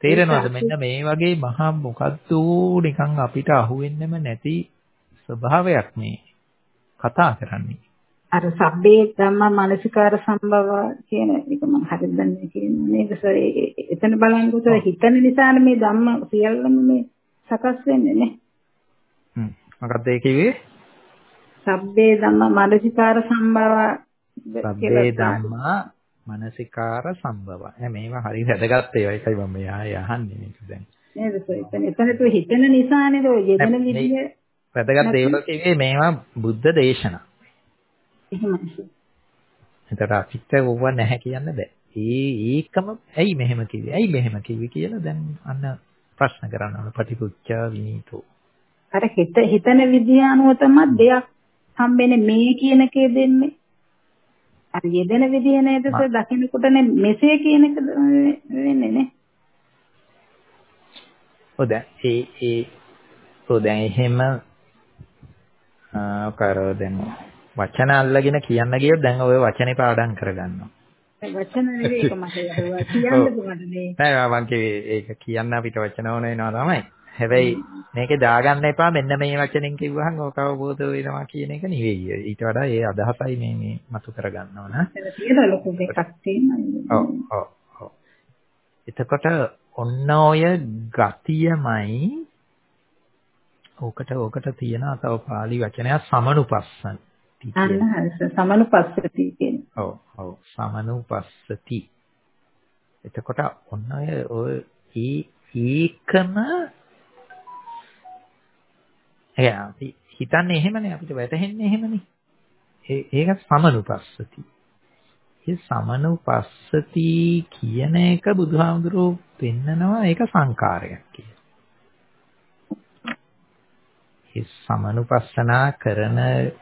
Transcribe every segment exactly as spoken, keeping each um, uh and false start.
තේරෙනවද මෙන්න මේ වගේ මහා මොකද්ද නිකන් අපිට අහුවෙන්නෙම නැති ස්වභාවයක් මේ කතා කරන්නේ. අර සබ්බේ ධම්මා මානසිකාර සම්භව කියන එක මම හරියට දන්නේ කියන්නේ නේද සර්? එතන බලන්නකො සර් හිතන නිසානේ මේ ධම්ම සියල්ලම මේ සකස් වෙන්නේ නේ. හ්ම්. මොකක්ද ඒ කිව්වේ? සබ්බේ ධම්මා මානසිකාර සම්භව සබ්බේ ධම්මා මානසිකාර සම්භව. එහේ මේවා හරිය වැදගත් ඒවා. ඒකයි මම මේ ආයේ අහන්නේ මේක දැන්. නේද සර්? එතන එතන තු හිතන නිසානේ ඔය යෙදෙන විදිය වැදගත් ඒවා කිව්වේ මේවා බුද්ධ දේශනා. එහෙමයි. එතකොට අපිට ඕව නැහැ කියන්න බෑ. ඒ ඒකම ඇයි මෙහෙම කිව්වේ? ඇයි මෙහෙම කිව්වේ කියලා දැන් අන්න ප්‍රශ්න කරන්න ඕන ප්‍රතිපුච්චා විනීතෝ. අර හිත හිතන විදිය අනුව තමයි දෙයක් හම්බෙන්නේ මේ කියන එකේ දෙන්නේ. අර යෙදෙන විදිය නේද සර් දකින්නකොටනේ මෙසේ කියන එක වෙන්නේ නේ. ඔව් දැන් ඒ ඒ ඔව් දැන් එහෙම ආ කරෝ දැන් වචන අල්ලගෙන කියන්න ගියොත් දැන් ඔය වචනේ පාඩම් කරගන්නවා. ඒ වචන නෙවෙයි ඒක මට කියන්න පුළුවන් නේ. නෑ මම කිව්වේ ඒක කියන්න අපිට වචන ඕන වෙනවා තමයි. හැබැයි මේකේ දාගන්න එපා මෙන්න මේ වචනෙන් කිව්වහම ඕක අවබෝධ වෙනවා කියන එක නෙවෙයි. ඊට වඩා ඒ අදහසයි මේ මේ මතු කරගන්න ඕන. ඒක තියෙන ලොකු එකක් තියෙනවා. ඔව් ඔව් ඔව්. එතකොට ඔන්න ඔය ගතියමයි ඕකට ඕකට තියෙන තව පාලි වචනයක් සමනුපස්සන. අන්න හරි සමනුපස්සති කියන්නේ. ඔව් ඔව් සමනුපස්සති. එතකොට ඔන්න ඔය ඒ ඒකම එයා අපි හිතන්නේ එහෙමනේ අපිට වැටහෙන්නේ එහෙමනේ. ඒ ඒක සමනුපස්සති. ඒ සමනුපස්සති කියන එක බුදුහාමුදුරුවෝ පෙන්නනවා ඒක සංකාරයක් කියලා. ඒ සමනුපස්සනා කරන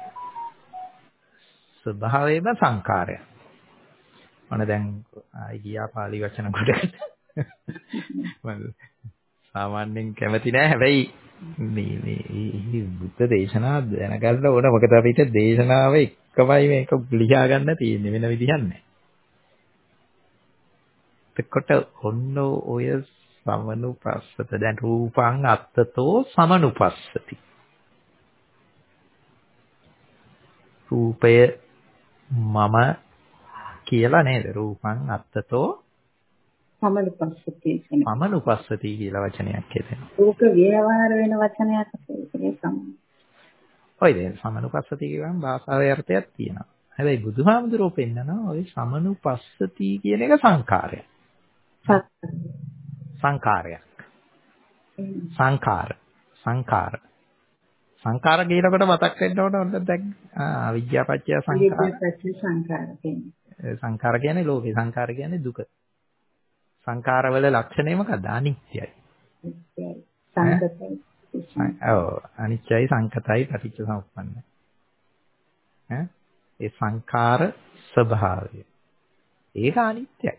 ස්වභාවයම සංකාරයක්. මොන දැන් ආයි ගියා පාලි වචන කොටකට. මම සාමාන්‍යයෙන් කැමති නෑ හැබැයි මේ මේ බුද්ධ දේශනා දැනගන්න ඕන මොකද අපිට දේශනාව එකමයි මේක ලියා ගන්න තියෙන්නේ වෙන විදිහක් නෑ. එතකොට ඔන්න ඔය සමනුපස්සත දැන් රූපං අත්තතෝ සමනුපස්සති. රූපය මම කියලා නේද රූපං අත්තතෝ සමනුපස්සති කියන සමනුපස්සති කියලා වචනයක් එතන. ඕක ව්‍යවහාර වෙන වචනයක් ඒක සමන. ඔය දැන් සමනුපස්සති කියවම භාෂාවේ අර්ථයක් තියෙනවා. හැබැයි බුදුහාමුදුරුවෝ පෙන්නනවා ඔය සමනුපස්සති කියන එක සංකාරයක්. සංකාරයක්. සංකාර සංකාර සංකාර කියනකොට මතක් වෙන්න ඕන ඔන්න දැන් ආ විද්‍යාපච්චය සංකාර. විද්‍යාපච්චය සංකාර කියන්නේ. සංකාර කියන්නේ ලෝකේ සංකාර කියන්නේ දුක. සංකාරවල ලක්ෂණය මොකක්ද? අනිත්‍යයි. සංකතයි. ඔව් අනිත්‍යයි සංකතයි පටිච්ච සමුප්පන්නයි. ඈ ඒ සංකාර ස්වභාවය. ඒක අනිත්‍යයි.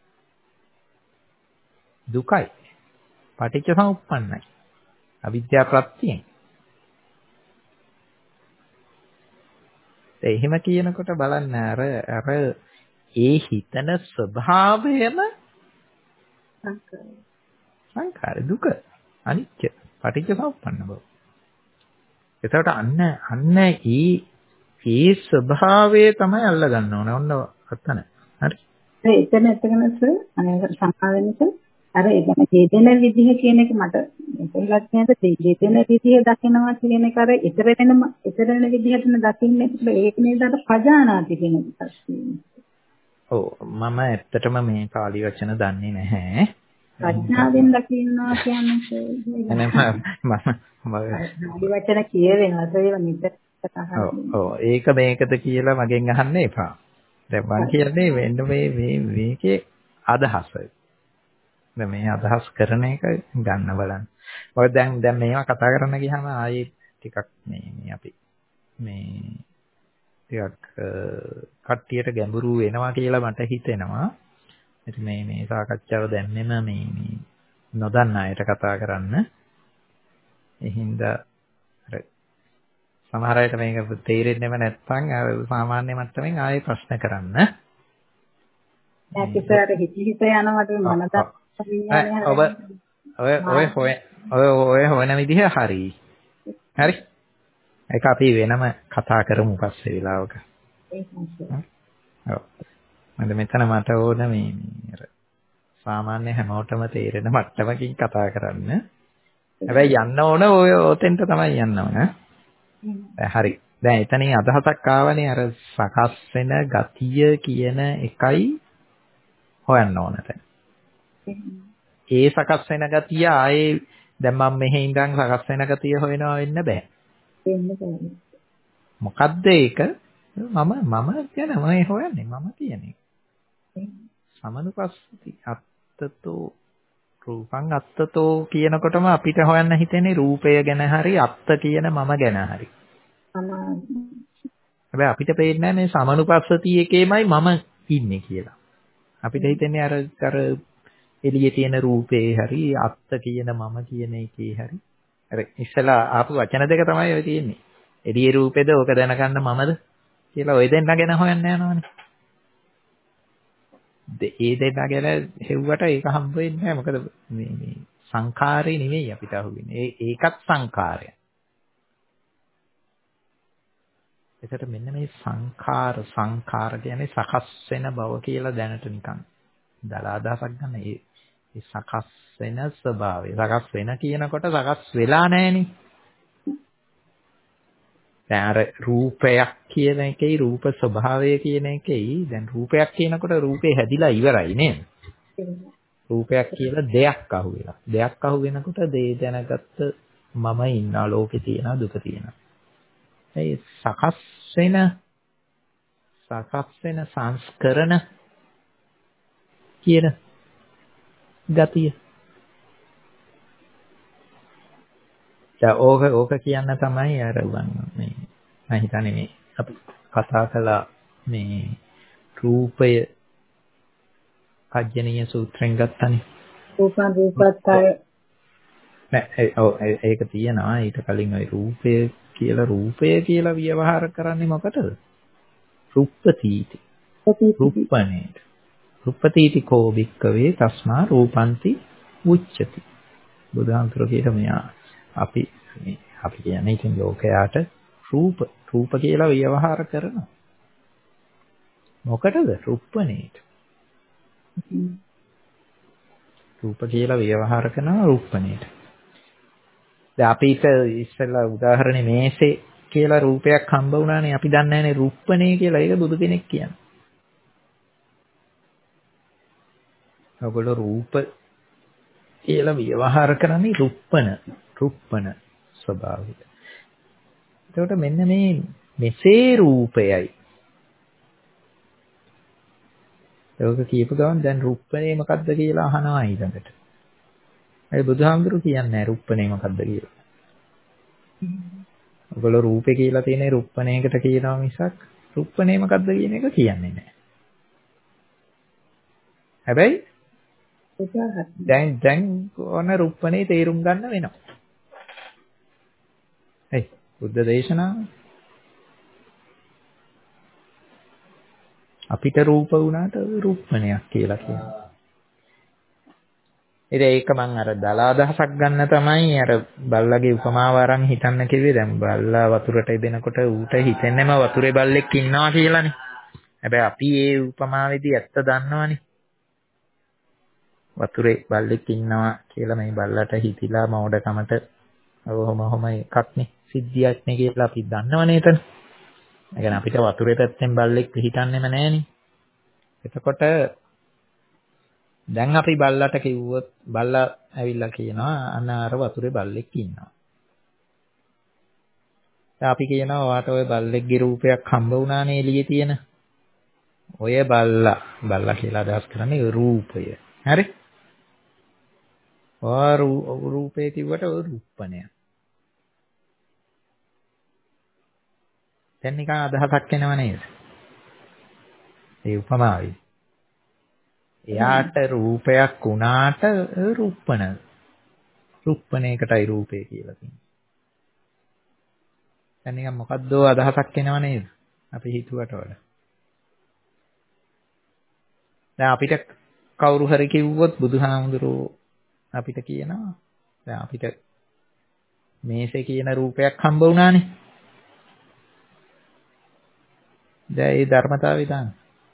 දුකයි. පටිච්ච සමුප්පන්නයි. අවිද්‍යා ප්‍රත්‍යයෙන්. එහෙම කියනකොට බලන්න අර අර ඒ හිතන ස්වභාවයම සංකාර දුක අනිත්‍ය පටිච්ච සමුප්පන්න බව. එතකොට අන්න අන්න ඒ ඒ ස්වභාවය තමයි අල්ල ගන්න ඕන. ඔන්න අතන. හරි. එතන එතනස අනේ සමාවෙන්නස අර එතන හේතන විදිහ කියන එක මට තේරුණාත් නේද? හේතන විදිහ දකිනවා කියන එක අර ඊතර වෙනම ඊතර වෙන විදිහටම දකින්නේ ඒක නේද අර පජානාති කියන එකක් තියෙන්නේ. ඔව් මම ඇත්තටම මේ පාලි වචන දන්නේ නැහැ. ප්‍රඥාවෙන් දකින්නවා කියන්නේ මම මම වචන කියවෙනවා ඒක නිතර ඔව් ඔව් ඒක මේකද කියලා මගෙන් අහන්න එපා. දැන් මම කියන්නේ මෙන්න මේ මේ මේකේ අදහස. දැන් මේ අදහස් කරන එක ගන්න බලන්න. මොකද දැන් දැන් මේවා කතා කරන්න ගියාම ආයේ ටිකක් මේ මේ අපි මේ ටිකක් කට්ටියට ගැඹුරු වෙනවා කියලා මට හිතෙනවා. ඉතින් මේ මේ සාකච්ඡාව දැන්නෙම මේ මේ නොදන්න අයට කතා කරන්න. ඒ හින්දා අර සමහර අයට මේක තේරෙන්නේම නැත්නම් අර සාමාන්‍ය මට්ටමින් ආයේ ප්‍රශ්න කරන්න. ඒකසාර හිත හිත යනවට මනස විඥානය ඔබ ඔය ඔය හොය ඔය ඔය හොයන විදිහ හරි. හරි. ඒක අපි වෙනම කතා කරමු පස්සේ වෙලාවක. ඔව්. මම මෙතන මට ඕන මේ අර සාමාන්‍ය හැමෝටම තේරෙන මට්ටමකින් කතා කරන්න. හැබැයි යන්න ඕන ඔය ඔතෙන්ට තමයි යන්න ඕන. හරි. දැන් එතනින් අදහසක් ආවනේ අර සකස් වෙන ගතිය කියන එකයි හොයන්න ඕන දැන්. ඒ සකස් වෙන ගතිය ආයේ දැන් මම මෙහෙ ඉඳන් සකස් වෙන ගතිය හොයනවා වෙන්න බෑ. වෙන්න බෑ. මොකද්ද ඒක? මම මම කියන මම හොයන්නේ මම කියන්නේ. සමනුපස්සති අත්තතෝ රූපං අත්තතෝ කියනකොටම අපිට හොයන්න හිතෙන්නේ රූපය ගැන හරි අත්ත කියන මම ගැන හරි. හැබැයි අපිට පේන්නේ මේ සමනුපස්සති එකේමයි මම ඉන්නේ කියලා. අපිට හිතෙන්නේ අර අර එළියේ තියෙන රූපේ හරි අත්ත කියන මම කියන එකේ හරි. අර ඉස්සලා ආපු වචන දෙක තමයි ඔය තියෙන්නේ. එළියේ රූපේද ඕක දැනගන්න මමද කියලා ඔය දෙන්න ගැන හොයන්න යනවනේ. ඒ දෙන්න ගැන හෙව්වට ඒක හම්බ වෙන්නේ නැහැ. මොකද මේ මේ සංඛාරේ නෙවෙයි අපිට අහුවෙන්නේ. ඒ ඒකත් සංඛාරය. එතකොට මෙන්න මේ සංඛාර සංඛාර කියන්නේ සකස් වෙන බව කියලා දැනට නිකන් දලා අදහසක් ගන්න. ඒ ඒ සකස් වෙන ස්වභාවය. සකස් වෙන කියනකොට සකස් වෙලා නැහෙනේ. දැන් අර රූපයක් කියන එකේ රූප ස්වභාවය කියන එකේ දැන් රූපයක් කියනකොට රූපේ හැදිලා ඉවරයි නේද? රූපයක් කියලා දෙයක් අහුවෙලා. දෙයක් අහු වෙනකොට දේ දැනගත්ත මම ඉන්නා ලෝකේ තියෙනවා දුක තියෙනවා. ඒ සකස් වෙන සකස් වෙන සංස්කරණ කියන ගතිය. දැන් ඕක ඕක කියන්න තමයි අර මේ මම හිතන්නේ මේ අපි කතා කළා මේ රූපය අජ්ජනීය සූත්‍රයෙන් ගත්තනේ. රූපං රූපත්තය නෑ ඔව් ඒක තියෙනවා ඊට කලින් ওই රූපය කියලා රූපය කියලා ව්‍යවහාර කරන්නේ මොකටද? රුප්පතිටි. රුප්පනේ. රුප්පතිටි කෝ වික්කවේ තස්මා රූපಂತಿ උච්චති. බුදුහාමුදුරුවෝ කියන මෙයා අපි මේ අපි කියන්නේ ඉතින් ලෝකයාට රූප රූප කියලා ව්‍යවහාර කරනවා. මොකටද? රුප්පනේට. රූප කියලා ව්‍යවහාර කරනවා රුප්පනේට. දැන් අපිට ඉස්සෙල්ලා උදාහරණේ මේසේ කියලා රූපයක් හම්බ වුණානේ අපි දන්නේ නැනේ රුප්පනේ කියලා ඒක බුදු කෙනෙක් කියන්නේ. ඔයගොල්ලෝ රූප කියලා ව්‍යවහාර කරන්නේ රුප්පන රුප්පන ස්වභාවය. එතකොට මෙන්න මේ මෙසේ රූපයයි. ඒක කියපු ගමන් දැන් රුප්පනේ මොකද්ද කියලා අහනවා ඊළඟට. ඒ බුදුහාමුදුරු කියන්නේ රුප්පනේ මොකද්ද කියලා. ඔයගොල්ලෝ රූපේ කියලා තියෙන රුප්පනේකට කියනවා මිසක් රුප්පනේ මොකද්ද කියන එක කියන්නේ නැහැ. හැබැයි දැන් දැන් ඕන රුප්පනේ තේරුම් ගන්න වෙනවා. එයි බුද්ධ දේශනාව අපිට රූප වුණාට රුප්පනයක් කියලා කියනවා. ඉතින් ඒක මම අර දලා අදහසක් ගන්න තමයි අර බල්ලගේ උපමාව අරන් හිතන්න කිව්වේ. දැන් බල්ලා වතුරට ඉදෙනකොට ඌට හිතෙන්නේම වතුරේ බල්ලෙක් ඉන්නවා කියලානේ. හැබැයි අපි ඒ උපමාවේදී ඇත්ත දන්නවනේ. වතුරේ බල්ලෙක් ඉන්නවා කියලා මේ බල්ලට හිතිලා මෝඩකමට ඔහොම ඔහොම එකක්නේ සිද්ධියක් නේ කියලා අපි දන්නවනේ එතන. ඒ කියන්නේ අපිට වතුරේ පැත්තෙන් බල්ලෙක් පිටින්නෙම නැහනේ. එතකොට දැන් අපි බල්ලට කිව්වොත් බල්ලා ඇවිල්ලා කියනවා අන්න අර වතුරේ බල්ලෙක් ඉන්නවා. දැන් අපි කියනවා ඔයාට ওই බල්ලෙක්ගේ රූපයක් හම්බ වුණානේ එළියේ තියෙන. ඔය බල්ලා බල්ලා කියලා අදහස් කරන්නේ රූපය. හරි? ඔය රූපේ කිව්වට ඔය රූපණය. දැන් නිකන් අදහසක් එනව නේද? ඒ උපමාවයි. එයාට රූපයක් වුණාට රූපණ. රූපණයකටයි රූපේ කියලා කියන්නේ. දැන් නිකන් මොකද්ද අදහසක් එනව නේද? අපි හිතුවට වඩා. දැන් අපිට කවුරු හරි කිව්වොත් බුදුහාමුදුරුවෝ අපිට කියනවා දැන් අපිට මේසේ කියන රූපයක් හම්බ වුණානේ. දැන් ඒ ධර්මතාවය දාන්න.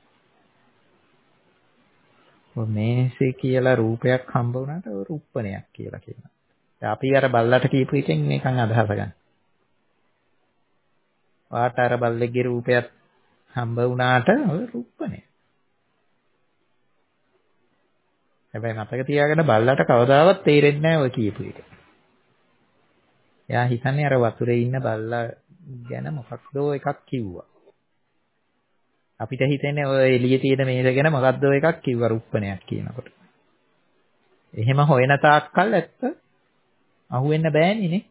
ඔය මේසේ කියලා රූපයක් හම්බ වුණාට ඔය රූපණයක් කියලා කියනවා. දැන් අපි අර බල්ලට කියපු එකෙන් මේකන් අදහස ගන්න. වාට අර බල්ලෙක්ගේ රූපයක් හම්බ වුණාට ඔය රූපණය. හැබැයි මතක තියාගන්න බල්ලට කවදාවත් තේරෙන්නේ නැහැ ඔය කියපු එක. එයා හිතන්නේ අර වතුරේ ඉන්න බල්ලා ගැන මොකක්දෝ එකක් කිව්වා. අපිට හිතෙන්නේ ඔය එළියේ තියෙන මේස ගැන මොකක්දෝ එකක් කිව්වා රුප්පණයක් කියනකොට. එහෙම හොයන තාක්කල් ඇත්ත අහුවෙන්න බෑනේ නේ.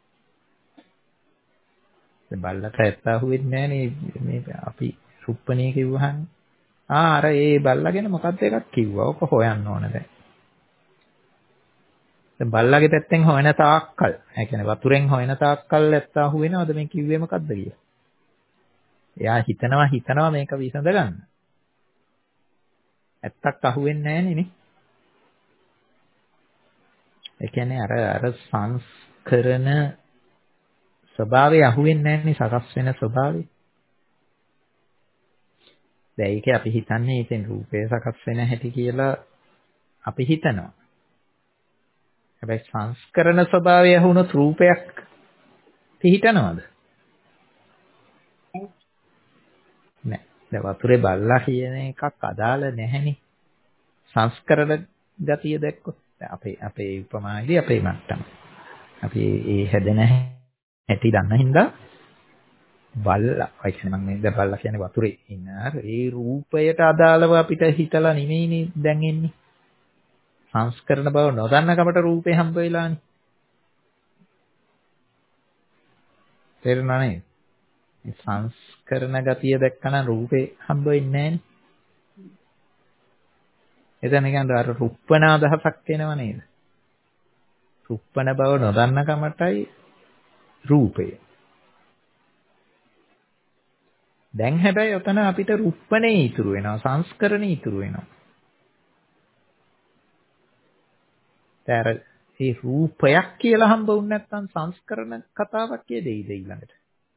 ඒ බල්ලට ඇත්ත අහුවෙන්නේ නෑනේ මේ අපි රුප්පණේ කිව්වහම. ආ අර ඒ බල්ලා ගැන මොකක්ද එකක් කිව්වා. ඔක හොයන්න ඕන දැන්. දැන් බල්ලාගේ පැත්තෙන් හොයන තාක්කල්, ඒ කියන්නේ වතුරෙන් හොයන තාක්කල් ඇත්ත අහුවෙනවද මේ කිව්වේ මොකද්ද කියලා. එයා හිතනවා හිතනවා මේක විසඳ ගන්න. ඇත්තක් අහුවෙන්නේ නැහනේ නේ. ඒ කියන්නේ අර අර සංස්කරණ ස්වභාවය අහුවෙන්නේ නැහනේ සකස් වෙන ස්වභාවය. දැන් ඒකේ අපි හිතන්නේ ඉතින් රූපය සකස් වෙන හැටි කියලා අපි හිතනවා. හැබැයි සංස්කරණ ස්වභාවය වුණොත් රූපයක් පිහිටනවද? නෑ. දැන් වතුරේ බල්ලා කියන එකක් අදාළ නැහැනේ. සංස්කරණ ගතිය දැක්කොත් අපේ අපේ උපමාවේදී අපේ මට්ටම. අපි ඒ හැදෙන හැටි දන්න හින්දා බල්ලා, ඒ කියන්නේ මම මේ බල්ලා කියන්නේ වතුරේ ඉන්න ඒ රූපයට අදාළව අපිට හිතලා නෙමෙයිනේ දැන් එන්නේ. සංස්කරණ බව නොදන්න කමට රූපේ හම්බ වෙලානේ. තේරුණා නේද? මේ සංස්කරණ ගතිය දැක්කම රූපේ හම්බ වෙන්නේ නැහනේ. එතන කියන්නේ අර රුප්පණ අදහසක් එනව නේද? රුප්පණ බව නොදන්න කමටයි රූපය. දැන් හැබැයි ඔතන අපිට රුප්පණේ ඉතුරු වෙනවා, සංස්කරණේ ඉතුරු වෙනවා. දැන් මේ රූපයක් කියලා හම්බ වුනේ නැත්නම් සංස්කරණ කතාවක් කියදෙයිද ඊළඟට?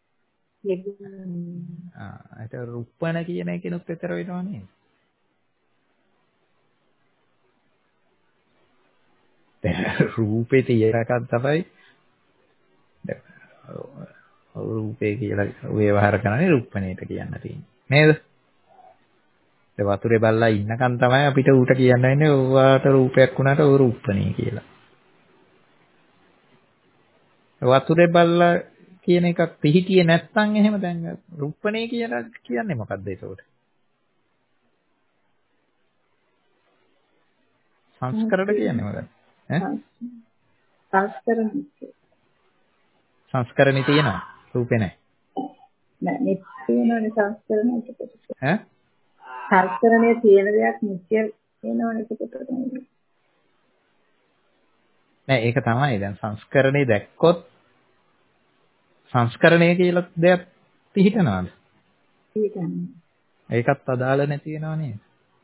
ආ ඒක රුප්පණ කියන එකනොත් විතර වෙනව නේද? දැන් රූපේ තියනකන් තමයි රූපේ කියලා ව්‍යවහාර කරන්නේ රුප්පණේට කියන්න තියෙන්නේ. නේද? ඒ වතුරේ බල්ලා ඉන්නකන් තමයි අපිට ඌට කියන්න වෙන්නේ ඕවාට රූපයක් වුණාට ඕ රුප්පණේ කියලා. වතුරේ බල්ලා කියන එකක් පිහිටියේ නැත්නම් එහෙම දැන් රුප්පණේ කියලා කියන්නේ මොකද්ද ඒකට? සංස්කරණ කියන්නේ මොකක්ද? ඈ? සංස්කරණ සංස්කරණේ තියෙනවා රූපේ නැහැ. නෑ නිත්‍ය වෙනවනේ සංස්කරණය එතකොට. ඈ? සංස්කරණයේ තියෙන දෙයක් නිත්‍ය වෙනවනේ එතකොට. නෑ ඒක තමයි දැන් සංස්කරණේ දැක්කොත් සංස්කරණය කියලා දෙයක් පිළිහිටනවාද? පිළිහිටන්නේ. ඒකත් අදාළ නැති වෙනව නේද?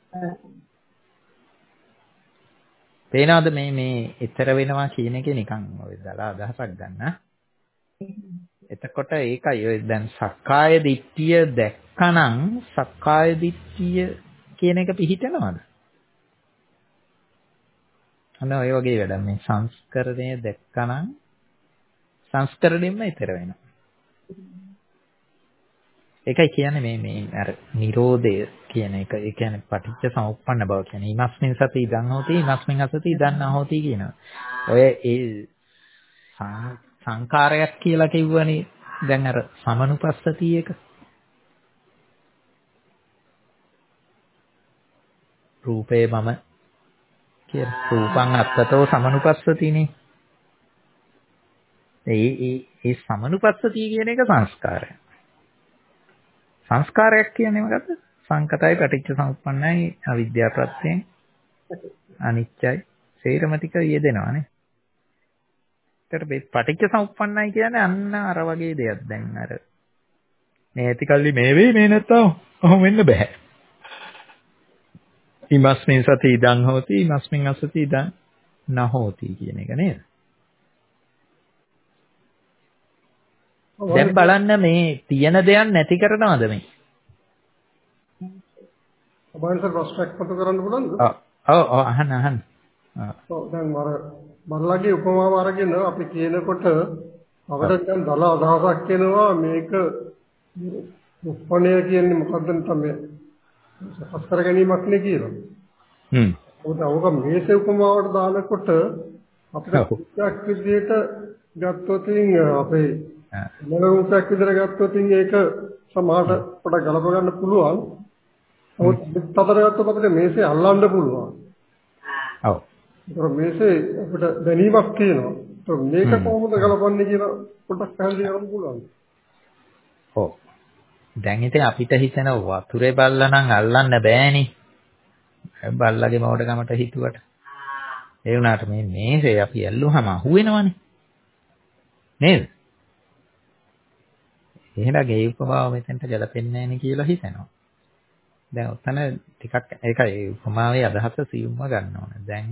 පේනවද මේ මේ ඊතර වෙනවා කියන එකේ නිකන් ඔය දලා අදහසක් ගන්න. එතකොට ඒකයි ඔය දැන් සක්කාය දිට්ඨිය දැක්කනම් සක්කාය දිට්ඨිය කියන එක පිළිහිටනවද? අන්න ඔය වගේ වැඩක් මේ සංස්කරණය දැක්කනම් සංස්කරණයෙන්ම ඊතර වෙනවා. ඒකයි කියන්නේ මේ මේ අර නිරෝධය කියන එක. ඒ කියන්නේ පටිච්ච සමුප්පන්න බව කියන්නේ ීමස්මින් සති ඉදන් හෝති ීමස්මින් අසති ඉදන් නොහෝති කියනවා. ඔය ඒ සංකාරයක් කියලා කිව්වනේ දැන් අර සමනුපස්සති එක. රූපේ මම කියන රූපං අත්තතෝ සමනුපස්සතිනේ. ඒ ඒ ඒ සමනුපස්සතිය කියන එක සංස්කාරය. සංස්කාරයක් කියන්නේ මොකද්ද? සංකතයි පටිච්ච සමුප්පන්නයි අවිද්‍යාව ප්‍රත්‍යයෙන් අනිත්‍යයි සේරම ටික යෙදෙනවානේ. ඒතර මේ පටිච්ච සමුප්පන්නයි කියන්නේ අන්න අර වගේ දෙයක්. දැන් අර මේ ඇතිකල්ලි මේ වෙයි මේ නැත්තම් ඔහොම වෙන්න බෑ. ඉමස්මින් සති ඉදං හෝති ඉමස්මින් අසති ඉදං නහෝති කියන එක නේද? දැන් බලන්න මේ තියෙන දෙයක් නැති කරනවද මේ? අපයන්ස ප්‍රොස්පෙක්ට් කොට කරන්න පුළුවන්ද? ඔව් ඔව් අහන්න අහන්න. ඔව් දැන් මර බල්ලාගේ උපමාව අරගෙන අපි කියනකොට අපිට දැන් දල අදහසක් එනවා මේක උප්පණය කියන්නේ මොකක්ද තමයි සකස් කර ගැනීමක් නේ කියලා. හ්ම්. ඔත ඔක මේසේ උපමාවට දානකොට අපිට කුක්ක් විදියට ගත්තොත් අපේ මොන රූපයක් විදියට ගත්තොත් ඒක සමහර කොට ගලප ගන්න පුළුවන්. ඔත් තතර ගත්තොත් අපිට මේසේ අල්ලන්න පුළුවන්. ඔව්. ඒක මේසේ අපිට දැනීමක් තියෙනවා. ඒක මේක කොහොමද ගලපන්නේ කියලා පොඩ්ඩක් පැහැදිලි කරන්න පුළුවන්. ඔව්. දැන් ඉතින් අපිට හිතෙන වතුරේ බල්ලා නම් අල්ලන්න බෑනේ. බල්ලාගේ මෝඩකමට හිතුවට. ඒ වුණාට මේ මේසේ අපි ඇල්ලුවාම අහුවෙනවනේ. නේද? එහෙනම් ගේ උපමාව මෙතෙන්ට ගැලපෙන්නේ නැණි කියලා හිතෙනවා. දැන් උතන ටිකක් ඒකයි උපමාවේ අදහස සියුම්ව ගන්න ඕනේ. දැන්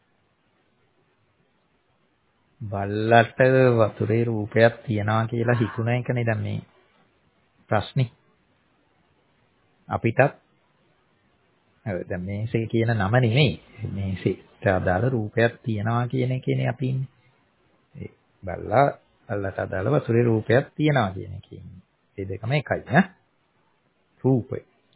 බල්ලට වතුරේ රූපයක් තියනවා කියලා හිතුන එකනේ දැන් මේ ප්‍රශ්නේ. අපිටත් දැන් මේසේ කියන නම නෙමෙයි. මේසෙට අදාළ රූපයක් තියනවා කියන එකනේ අපි ඉන්නේ. ඒ බල්ලා බල්ලට අදාළ වතුරේ රූපයක් තියනවා කියන එකේ ඉන්නේ. ඒ දෙකම එකයි ඈ. රූපය.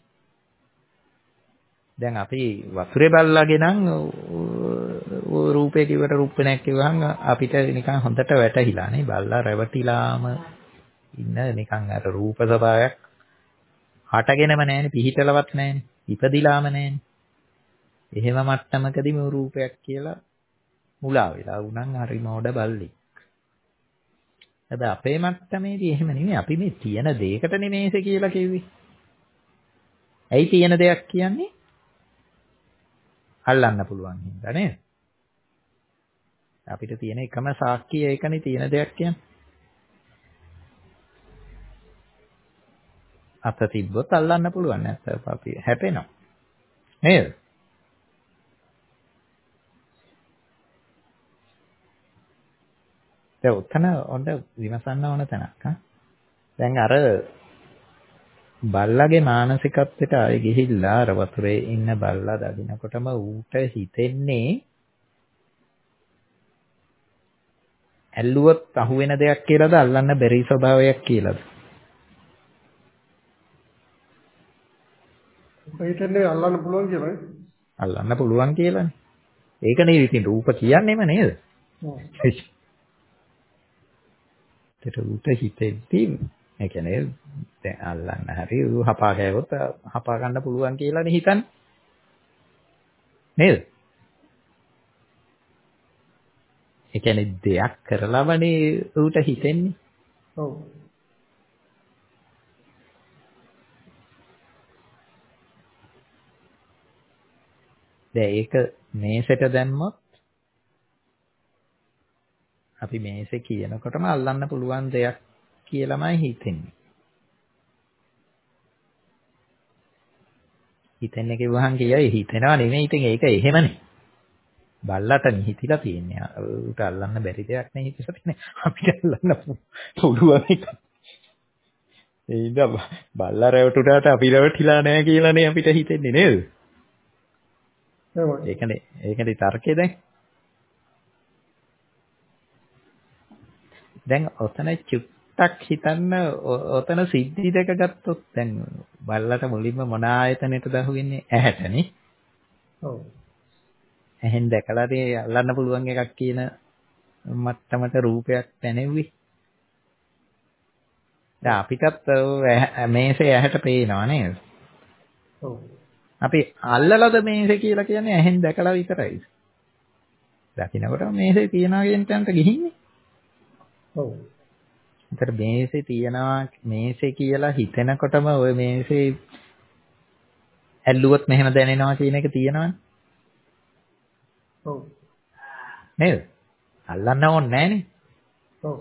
දැන් අපි වතුරේ බල්ලාගේ නම් රූපේ කිව්වට රූපේ නැහැ කිව්වහම අපිට නිකන් හොඳට වැටහිලා නේ. බල්ලා රැවටිලාම ඉන්න නිකන් අර රූප ස්වභාවයක් හටගෙනම නැහැනේ, පිහිටලවත් නැහැනේ, ඉපදිලාම නැහැනේ. එහෙම මට්ටමකදී මේ රූපයක් කියලා මුලා වෙලා උනන් හරි මෝඩ බල්ලෙක්. හැබැයි අපේ මට්ටමේදී එහෙම නෙමෙයි. අපි මේ තියෙන දෙයකට නෙමේසේ කියලා කිව්වේ. ඇයි තියෙන දෙයක් කියන්නේ? අල්ලන්න පුළුවන් හින්දා නේද? අපිට තියෙන එකම සාක්කිය ඒකනේ තියෙන දෙයක් කියන්නේ. අත තිබ්බොත් අල්ලන්න පුළුවන් නැත්නම් අපි හැපෙනවා. නේද? දැන් උතන ඔන්න විමසන්න ඕන තැනක් හා. දැන් අර බල්ලාගේ මානසිකත්වයට ආයෙ ගිහිල්ලා අර වතුරේ ඉන්න බල්ලා දකින්නකොටම ඌට හිතෙන්නේ ඇල්ලුවොත් අහුවෙන දෙයක් කියලාද අල්ලන්න බැරි ස්වභාවයක් කියලාද? හිතන්නේ අල්ලන්න පුළුවන් කියලානේ. අල්ලන්න පුළුවන් කියලානේ. ඒකනේ ඉතින් රූප කියන්නේම නේද? ඔව්. ඒක ඌට හිතෙද්දී ඒ කියන්නේ දැන් අල්ලන්න හරි ඌ හපා ගෑවොත් හපා ගන්න පුළුවන් කියලානේ හිතන්නේ. නේද? ඒ කියන්නේ දෙයක් කරලාමනේ ඌට හිතෙන්නේ. ඔව්. දැන් ඒක මේසෙට දැම්මොත් අපි මේසේ කියනකොටම අල්ලන්න පුළුවන් දෙයක් කියලාමයි හිතෙන්නේ. හිතෙන්නේ කිව්වහන් කියයි හිතෙනවා නෙමෙයි. ඉතින් ඒක එහෙමනේ. බල්ලට හිතිලා තියෙන්නේ. ඌට අල්ලන්න බැරි දෙයක් නේ හිතලා තියෙන්නේ. අපිට අල්ලන්න පුළුවන් එක. ඒ ඉඳ බල්ලා රැවටුණාට අපි රැවටිලා නැහැ කියලානේ අපිට හිතෙන්නේ නේද? ඒකනේ ඒකනේ තර්කය දැන්. දැන් ඔතන චුට්ටක් හිතන්න ඔතන සිද්ධි දෙක ගත්තොත් දැන් බල්ලට මුලින්ම මොන ආයතනෙටද අහුවෙන්නේ? ඇහැටනේ. ඔව්. ඇහෙන් දැකලාදී අල්ලන්න පුළුවන් එකක් කියන මට්ටමට රූපයක් දැනෙව්වේ. දැන් අපිටත් මේසේ ඇහැට පේනවා නේද? ඔව්. අපි අල්ලලාද මේසේ කියලා කියන්නේ ඇහෙන් දැකලා විතරයි. දකින්නකොට මේසේ තියනවා කියන තැනට ගිහින්නේ. ඔව්. ඒතර මේසේ තියනවා මේසේ කියලා හිතෙනකොටම ওই මේසේ ඇල්ලුවොත් මෙහෙම දැනෙනවා කියන එක තියෙනවනේ. ඔව්. නේද? අල්ලන්න ඕනේ නැහනේ. ඔව්.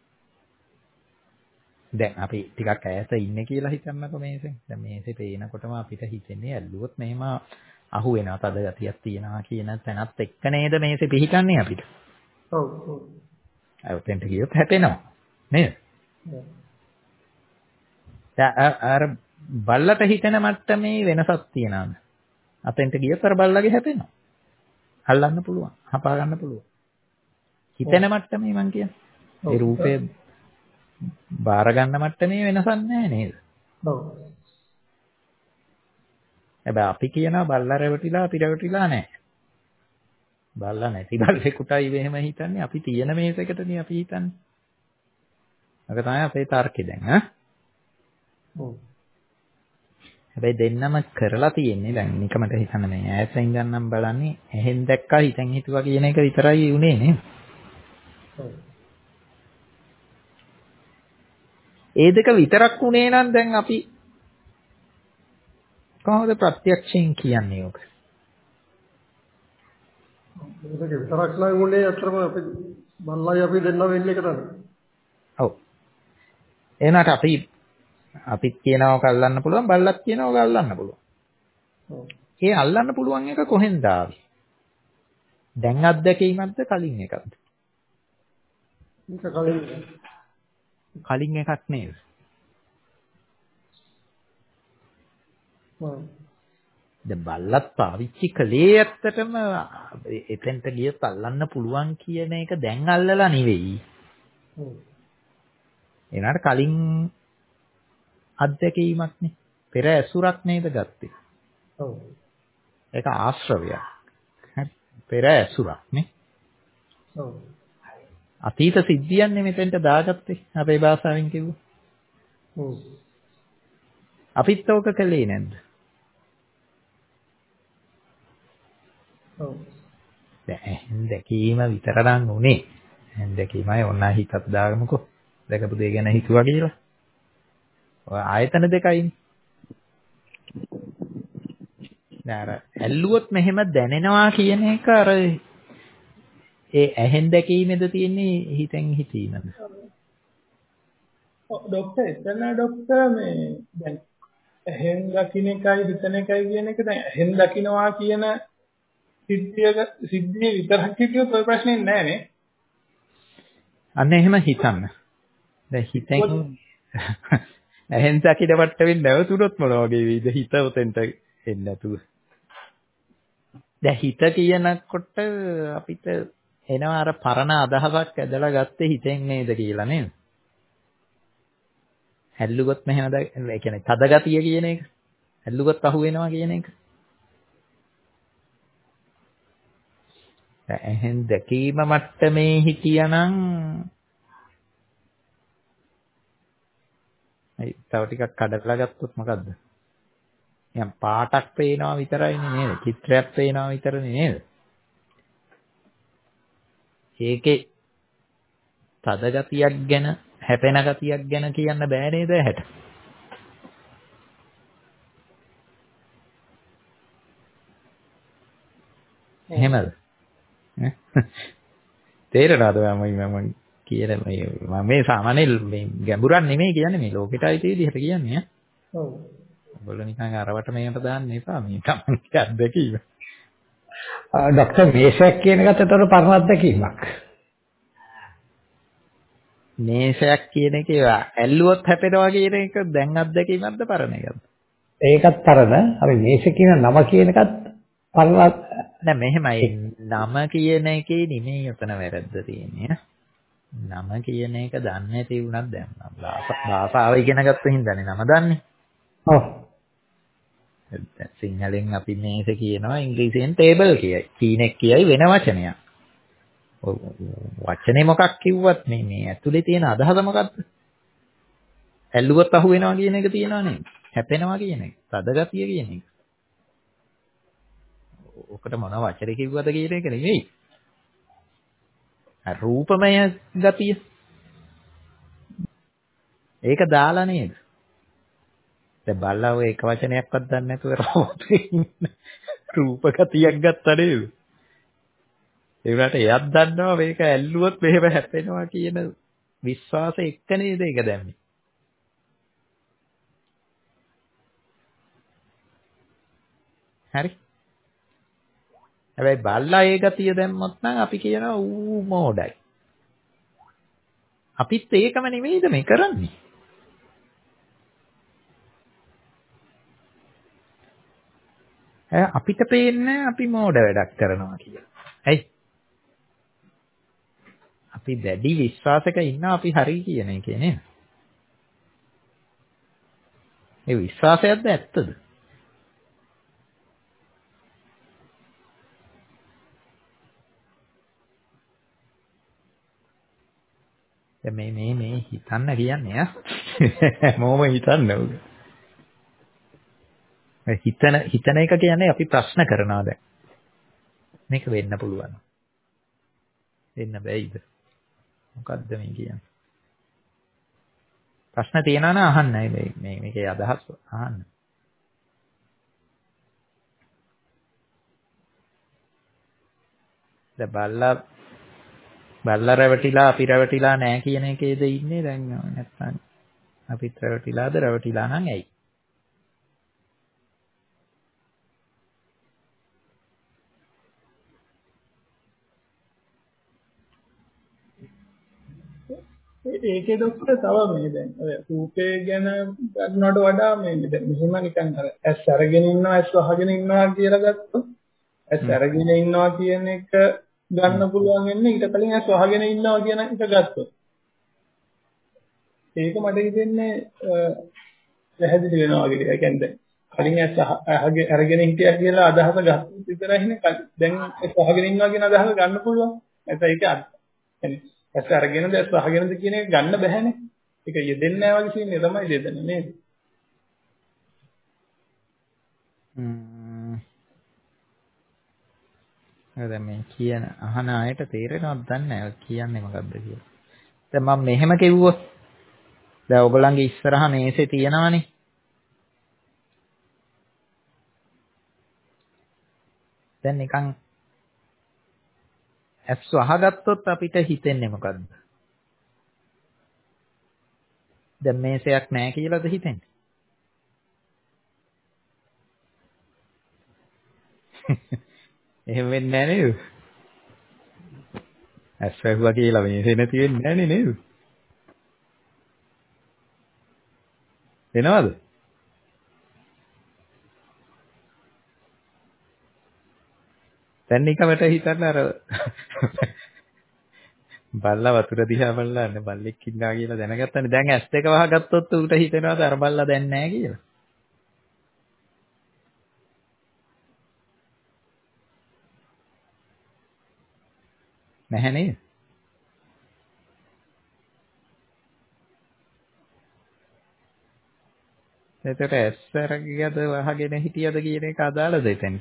දැන් අපි ටිකක් ඈත ඉන්නේ කියලා හිතන්නකෝ මේසෙන්. දැන් මේසේ පේනකොටම අපිට හිතෙන්නේ ඇල්ලුවොත් මෙහෙම අහු වෙනවා තද ගතියක් තියෙනවා කියන තැනත් එක්ක නේද මේසේ පිහිටන්නේ අපිට. ඔව් ඔව්. අවතෙන්ට ගියොත් හැපෙනවා. නේද? අර බල්ලට හිතෙන මට්ටමේ වෙනසක් තියනවාද? අතෙන්ට ගියොත් අර බල්ලගේ හැපෙනවා. අල්ලන්න පුළුවන්, හපා ගන්න පුළුවන්. හිතෙන මට්ටමේ මං කියන්නේ. ඒ රූපේ බාර ගන්න මට්ටමේ වෙනසක් නැහැ නේද? ඔව්. හැබැයි අපි කියනවා බල්ලා රැවටිලා අපි රැවටිලා නැහැ. බල්ලා නැති බල්ලෙකුටයි එහෙම හිතන්නේ. අපි තියෙන මේසකටනේ අපි හිතන්නේ. ඒක තමයි අපේ තර්කය දැන් ඈ. ඔව්. හැබැයි දෙන්නම කරලා තියෙන්නේ දැන් නිකමට හිතන්න මේ ඈතින් ගන්නම් බලන්නේ එහෙන් දැක්කා හිතෙන් හිතුවා කියන එක විතරයි උනේ නේද? ඔව්. ඒ දෙක විතරක් උනේ නම් දැන් අපි කොහොමද ප්‍රත්‍යක්ෂයෙන් කියන්නේ ඔක? මේක විතරක් නම් උනේ අතරම අපි බල්ලයි අපි දෙන්න වෙන්නේ එක තමයි. ඔව්. එනකට අපි අපිත් කියනවා කල්ලන්න පුළුවන් බල්ලත් කියනවා කල්ලන්න පුළුවන්. ඔව්. ඒ අල්ලන්න පුළුවන් එක කොහෙන්ද ආවේ? දැන් අත්දැකීමක්ද කලින් එකක්ද? මේක කලින් කලින් එකක් නේද? ඔව්. දැන් බල්ලත් පාවිච්චි කළේ ඇත්තටම එතෙන්ට ගියත් අල්ලන්න පුළුවන් කියන එක දැන් අල්ලලා නෙවෙයි. ඔව්. එනකට කලින් අත්දැකීමක්නේ. පෙර ඇසුරක් නේද ගත්තේ. ඔව්. ඒක ආශ්‍රවයක්. හරි. පෙර ඇසුරක් නේ. ඔව්. අතීත සිද්ධියන්නේ මෙතෙන්ට දාගත්තේ. අපේ භාෂාවෙන් කිව්වොත්. ඔව්. අපිත් ඕක කළේ නැද්ද? ඔව්. දැන් දැකීම විතර නම් උනේ. දැකීමයි ඔන්න හිතත් දාගමුකෝ. දැකපු දේ ගැන හිතුවා කියලා. ඔය ආයතන දෙකයිනේ. නෑර ඇල්ලුවොත් මෙහෙම දැනෙනවා කියන එක අර ඒ ඇහෙන් දැකීමේද තියෙන්නේ හිතෙන් හිතීමද? ඔව් ડોක්ටර් එතන ડોක්ටර් මේ දැන් ඇහෙන් දකින්න එකයි හිතන එකයි කියන එක දැන් ඇහෙන් දකින්නවා කියන සිද්ධියක සිද්ධිය විතරක් හිතුවොත් ඔය ප්‍රශ්නේ නෑ නේ. අන්න එහෙම හිතන්න. දැන් හිතෙන් ඇහෙන් දකින්න වට්ටමින් නැවතුනොත් මොන වගේ වේද හිත උතෙන්ට එන්නේ නැතුව. දැන් හිත කියනකොට අපිට එනවා අර පරණ අදහසක් ඇදලා ගත්තේ හිතෙන් නේද කියලා නේද? හැල්ලුවොත් මෙහෙම ඒ කියන්නේ තද ගතිය කියන එක. හැල්ලුවොත් අහු වෙනවා කියන එක. ඇහෙන් දැකීම මට්ටමේ හිටියානම් ඒ තව ටිකක් කඩලා ගත්තොත් මොකද්ද? නිකන් පාටක් පේනවා විතරයිනේ නේද? චිත්‍රයක් පේනවා විතරනේ නේද? ඒකේ තද ගතියක් ගැන හැපෙන ගතියක් ගැන කියන්න බෑ නේද ඇහැට? එහෙමද? තේරෙනවද මම මම කියන මේ මම මේ සාමාන්‍ය මේ ගැඹුරක් නෙමෙයි කියන්නේ මේ ලෝකෙට අයිති විදිහට කියන්නේ ඈ. ඔව්. ඔයගොල්ලෝ නිකන් අරවට මේකට දාන්න එපා මේ තමයි අත්දැකීම. ડોક્ટર මේෂයක් කියන එකත් ඒතර පරණ අත්දැකීමක්. මේෂයක් කියන එක ඇල්ලුවොත් හැපෙනවා කියන එක දැන් අත්දැකීමක්ද පරණ එකක්ද? ඒකත් පරණ. අපි මේෂ කියන නම කියන එකත් පරණ. නෑ මෙහෙමයි නම කියන එකේ නෙමෙයි උතන වැරද්ද තියෙන්නේ. නම කියන එක දන්නේ නැති වුණත් දැන් භාෂාව ඉගෙන ගත්ත හින්දානේ නම දන්නේ. ඔව්. සිංහලෙන් අපි මේක කියනවා ඉංග්‍රීසියෙන් ටේබල් කියයි. චීනෙක් කියයි වෙන වචනයක්. වචනේ මොකක් කිව්වත් මේ මේ ඇතුලේ තියෙන අදහස මොකක්ද? ඇල්ලුවොත් අහු වෙනවා කියන එක තියෙනවා නේද? හැපෙනවා කියන එක. තද ගතිය කියන එක. ඔකට මොන වචනේ කිව්වද කියන එක නෙවෙයි. රූපමය ගතිය. ඒක දාලා නේද? දැන් බල්ලා ඔය එක වචනයක්වත් දන්නේ නැතුව රූප ගතියක් ගත්තා නේද? ඒ වුණාට එයත් දන්නවා මේක ඇල්ලුවොත් මෙහෙම හැපෙනවා කියන විශ්වාසය එක්ක නේද ඒක දැම්මේ. හරි. හැබැයි බල්ලා ඒ ගතිය දැම්මොත් නම් අපි කියනවා ඌ මෝඩයි. අපිත් ඒකම නෙවෙයිද මේ කරන්නේ. ඈ අපිට පේන්නේ අපි මෝඩ වැඩක් කරනවා කියලා. ඇයි? අපි දැඩි විශ්වාසයක ඉන්න අපි හරි කියන එකේ නේද? ඒ විශ්වාසයක්ද ඇත්තද? මේ මේ මේ හිතන්න කියන්නේ ආ මොම හිතන්න උග හිතන හිතන එක කියන්නේ අපි ප්‍රශ්න කරනවා දැන් මේක වෙන්න පුළුවන් වෙන්න බෑයිද මොකද්ද මේ කියන්නේ ප්‍රශ්න තියනවා නම් අහන්න මේ මේ මේකේ අදහස් අහන්න දැන් බල්ලා බල්ලා රැවටිලා අපි රැවටිලා නැහැ කියන එකේද ඉන්නේ දැන් නැත්නම් අපිත් රැවටිලාද රැවටිලා නම් ඇයි ඒකේ ડોක්ටර් තව මේ දැන් ඔය රූපේ ගැන ගන්නවට වඩා මේ දැන් මෙහෙම නිකන් අර ඇස් අරගෙන ඉන්නවා ඇස් වහගෙන ඉන්නවා කියලා ගත්තොත් ඇස් අරගෙන ඉන්නවා කියන එක ගන්න පුළුවන් වෙන්නේ ඊට කලින් ඇස් වහගෙන ඉන්නවා කියන එක ගත්තොත් ඒක මට හිතෙන්නේ පැහැදිලි වෙනවා වගේ. ඒ කියන්නේ කලින් ඇස් අරගෙන හිටියා කියලා අදහස ගත්තොත් විතරයිනේ දැන් ඇස් වහගෙන ඉන්නවා කියන අදහස ගන්න පුළුවන්. නැත්නම් ඒක يعني ඇස් අරගෙනද ඇස් වහගෙනද කියන එක ගන්න බැහැනේ. ඒක යෙදෙන්නේ නැහැ වගේ සීනේ තමයි දෙදෙන්නේ නේද? හ්ම්. දැන් මේ කියන අහන අයට තේරෙනවද දන්නේ නැහැ. කියන්නේ මොකද්ද කියලා. දැන් මම මෙහෙම කිව්වොත් දැන් ඔයගොල්ලන්ගේ ඉස්සරහා මේසේ තියෙනවනේ. දැන් නිකන් ඇස් වහගත්තොත් අපිට හිතෙන්නේ මොකද්ද? දැන් මේසයක් නැහැ කියලාද හිතෙන්නේ? එහෙම වෙන්නේ නැහැ නේද? ඇස් වැහුවා කියලා මේසේ නැති වෙන්නේ නැහැ නේද? වෙනවද? දැන් නිකමට හිතන්න අර බල්ලා වතුර දිහා බලලා බල්ලෙක් ඉන්නවා කියලා දැනගත්තනේ. දැන් ඇස් දෙක වහගත්තොත් ඌට හිතෙනවාද අර බල්ලා දැන් නැහැ කියලා? නැහැ නේද? එතකොට ඇස් අරගියද වහගෙන හිටියද කියන එක අදාළද එතෙන්ට?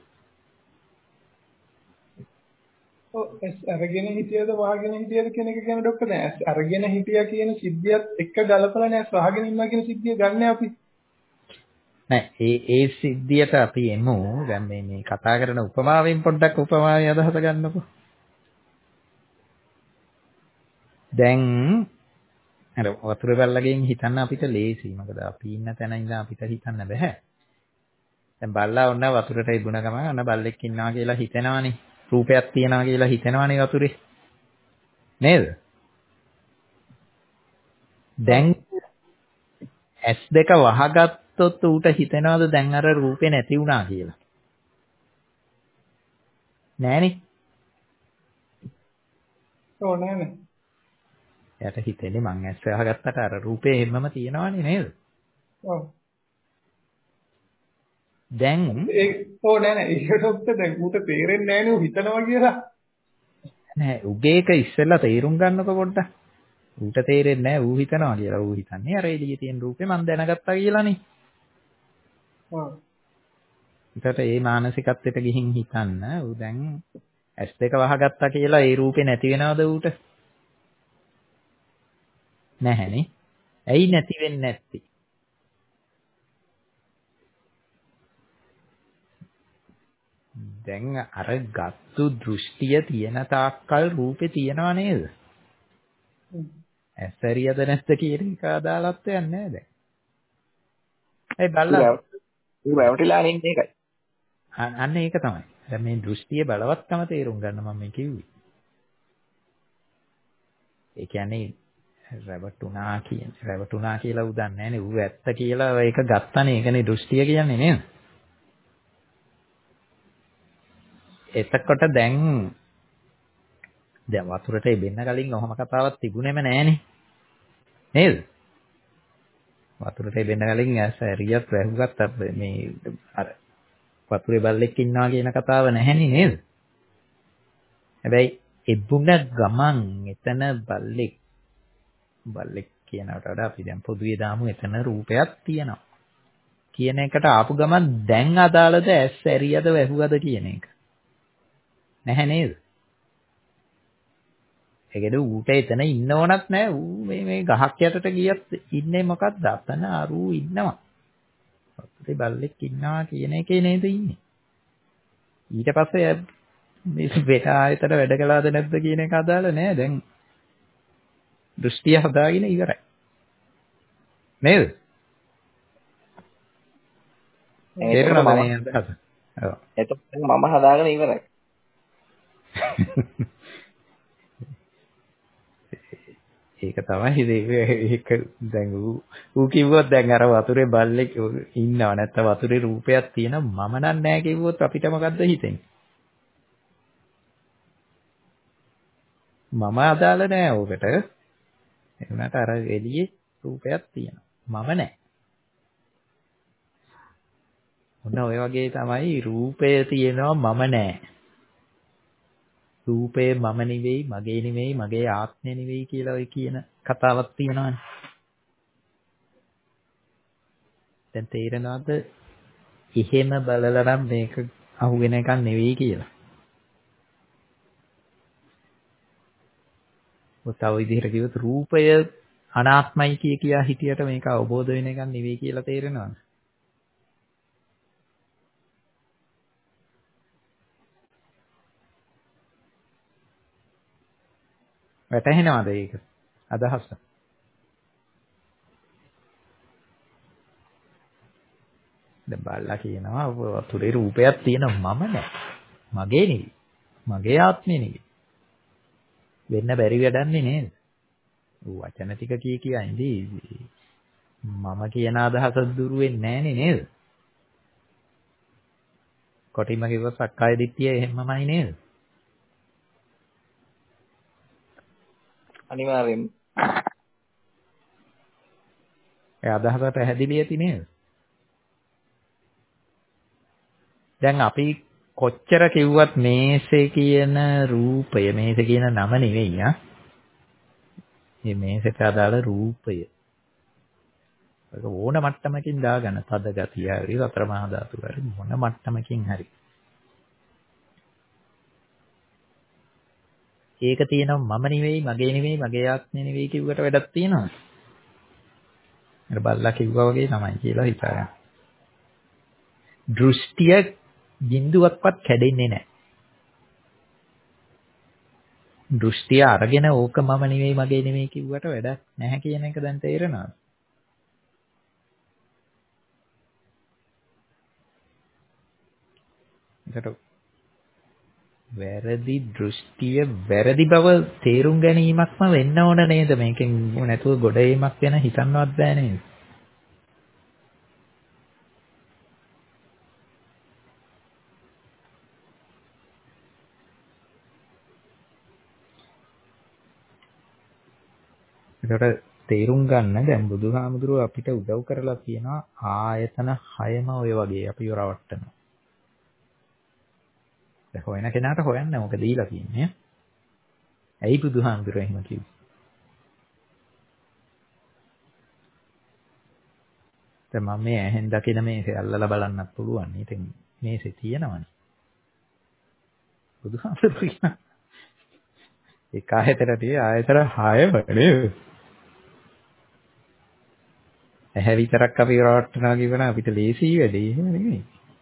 ඔව් ඇස් අරගෙන හිටියද වහගෙන හිටියද කියන එක ගැන ડોක්ටර් දැන් ඇස් අරගෙන හිටියා කියන සිද්ධියත් එක්ක ගලපලානේ ඇස් වහගෙන ඉන්නවා කියන සිද්ධිය ගන්න අපි. නෑ ඒ ඒ සිද්ධියට අපි එමු. දැන් මේ මේ කතා කරන උපමාවෙන් පොඩ්ඩක් උපමාවේ අදහස ගන්නකො. දැන් අර වතුර බල්ලගෙන් හිතන්න අපිට ලේසි. මොකද අපි ඉන්න තැන ඉඳන් අපිට හිතන්න බෑ. දැන් බල්ලා ඔන්න වතුරට ඉබුණ ගමන් අන්න බල්ලෙක් ඉන්නවා කියලා හිතෙනවානේ. රූපයක් තියනවා කියලා හිතෙනවානේ වතුරේ. නේද? දැන් ඇස් දෙක වහගත්තොත් ඌට හිතෙනවද දැන් අර රූපේ නැති වුණා කියලා? නෑනේ. ඔව් නෑනේ. එයාට හිතෙන්නේ මං ඇස් වහගත්තට අර රූපේ හැමම තියෙනවනේ නේද? ඔව්. දැන් ඒ ඔව් නෑ නෑ ඒකට දැන් ඌට තේරෙන්නේ නෑනේ ඌ හිතනවා කියලා. නෑ උගේක ඉස්සෙල්ලා තේරුම් ගන්නකො පොඩ්ඩක්. ඌට තේරෙන්නේ නෑ ඌ හිතනවා කියලා. ඌ හිතන්නේ අර එළියේ තියෙන රූපේ මං දැනගත්තා කියලානේ. ඔව්. ඒකට ඒ මානසිකත්වයට ගිහින් හිතන්න ඌ දැන් ඇස් දෙක වහගත්තා කියලා ඒ රූපේ නැති වෙනවද ඌට? නැහැනේ. ඇයි නැති වෙන්නේ නැත්තේ? දැන් අර ගත්තු දෘෂ්ටිය තියෙන තාක්කල් රූපේ තියනව නේද? ඇස්සරියද නැත්ද කියන එක අදාළත්වයක් නැහැ දැන්. ඒ බල්ලා ඌ රැවටිලා ඉන්නේ ඒකයි. අන්න ඒක තමයි. දැන් මේ දෘෂ්ටියේ බලවත්කම තේරුම් ගන්න මම මේ කිව්වේ. ඒ කියන්නේ රැවටුණා කියන රැවටුණා කියලා උදන්නේ නැහැනේ. ඌ ඇත්ත කියලා ඒක ගත්තනේ. ඒකනේ දෘෂ්ටිය කියන්නේ නේද? එතකොට දැන් දැන් වතුරට එබෙන්න කලින් ඔහම කතාවක් තිබුණේම නෑනේ. නේද? වතුරට එබෙන්න කලින් ඇස් ඇරියත් වැහුගත් මේ අර වතුරේ බල්ලෙක් ඉන්නවා කියන කතාව නැහැනේ නේද? හැබැයි එබුණ ගමන් එතන බල්ලෙක් බල්ලෙක් කියනකට වඩා අපි දැන් පොදුවේ දාමු එතන රූපයක් තියෙනවා. කියන එකට ආපු ගමන් දැන් අදාළද ඇස් ඇරියද වැහුවද කියන එක. නැහැ නේද? ඒකද ඌට එතන ඉන්න ඕනක් නැහැ. ඌ මේ මේ ගහක් යටට ගියත් ඉන්නේ මොකක්ද? අතන අරූ ඉන්නවා. වතුරේ බල්ලෙක් ඉන්නවා කියන එකේ නේද ඉන්නේ. ඊට පස්සේ මේ වෙන ආයතන වැඩ කළාද නැද්ද කියන එක අදාළ නෑ. දැන් දෘෂ්ටිය හදාගෙන ඉවරයි. නේද? එතකොට මම හදාගෙන ඉවරයි. ඒක තමයි ඒක දැන් ඌ කිව්වොත් දැන් අර වතුරේ බල්ලෙක් ඉන්නව නැත්නම් වතුරේ රූපයක් තියෙන මම නම් නෑ කිව්වොත් අපිට මොකද්ද හිතෙන්නේ? මම අදාළ නෑ ඕකට. ඒ වුණාට අර එළියේ රූපයක් තියෙනවා. මම නෑ. ඔන්න ඔය වගේ තමයි රූපය තියෙනවා මම නෑ. රූපේ මම නෙවෙයි, මගේ නෙවෙයි, මගේ ආත්මය නෙවෙයි කියලා ඔය කියන කතාවක් තියෙනවානේ. දැන් තේරෙනවද? එහෙම බලලා නම් මේක අහුවෙන එකක් නෙවෙයි කියලා. ඔතව විදිහට කිව්වොත් රූපය අනාත්මයි කිය කියා හිටියට මේක අවබෝධ වෙන එකක් නෙවෙයි කියලා තේරෙනවද? වැටහෙනවද ඒක? අදහස. දැන් බල්ලා කියනවා වතුරේ රූපයක් තියෙනවා මම නෑ. මගේ නෙවෙයි. මගේ ආත්මෙ නෙවෙයි. වෙන්න බැරි වැඩන්නේ නේද? ඌ වචන ටික කී කියා ඉඳී මම කියන අදහස දුරු වෙන්නේ නෑනේ නේද? කොටිම කිව්ව සක්කාය දිට්ඨිය එහෙමමයි නේද? අනිවාර්යෙන්ම. ඒ අදහස පැහැදිලි ඇති නේද? දැන් අපි කොච්චර කිව්වත් මේසේ කියන රූපය මේසේ කියන නම නෙවෙයි ආ. මේ මේසෙට අදාළ රූපය. ඒක ඕන මට්ටමකින් දාගන්න. තද ගතිය හරි සතර මහා ධාතු හරි මොන මට්ටමකින් හරි. ඒක තියෙනවා මම නෙවෙයි, මගේ නෙවෙයි, මගේ ආත්මය නෙවෙයි කිව්වට වැඩක් තියෙනවද? අර බල්ලා කිව්වා වගේ තමයි කියලා හිතාගන්න. දෘෂ්ටිය බිඳුවක්වත් කැඩෙන්නේ නැහැ. දෘෂ්ටිය අරගෙන ඕක මම නෙවෙයි, මගේ නෙවෙයි කිව්වට වැඩක් නැහැ කියන එක දැන් තේරෙනවද? ඒකට වැරදි දෘෂ්ටිය වැරදි බව තේරුම් ගැනීමක්ම වෙන්න ඕන නේද? මේකෙන් නැතුව ගොඩ ඒමක් වෙන හිතන්නවත් බෑ නේද? ඒකට තේරුම් ගන්න දැන් බුදුහාමුදුරුවෝ අපිට උදව් කරලා තියෙනවා ආයතන හයම ඔය වගේ අපිව රවට්ටනවා. දැන් හොයන කෙනාට හොයන්න මොකද දීලා තියෙන්නේ? ඇයි බුදුහාමුදුරුවෝ එහෙම කිව්වේ? දැන් මම මේ ඇහෙන් දකින මේසේ අල්ලලා බලන්නත් පුළුවන්. ඉතින් මේසේ තියෙනවනේ. බුදුහාමුදුරුවෝ ඒක ආයතනදී ආයතන හයම නේද? ඇහැ විතරක් අපි රවට්ටනවා කියවන අපිට ලේසි වැඩේ එහෙම නෙමෙයි.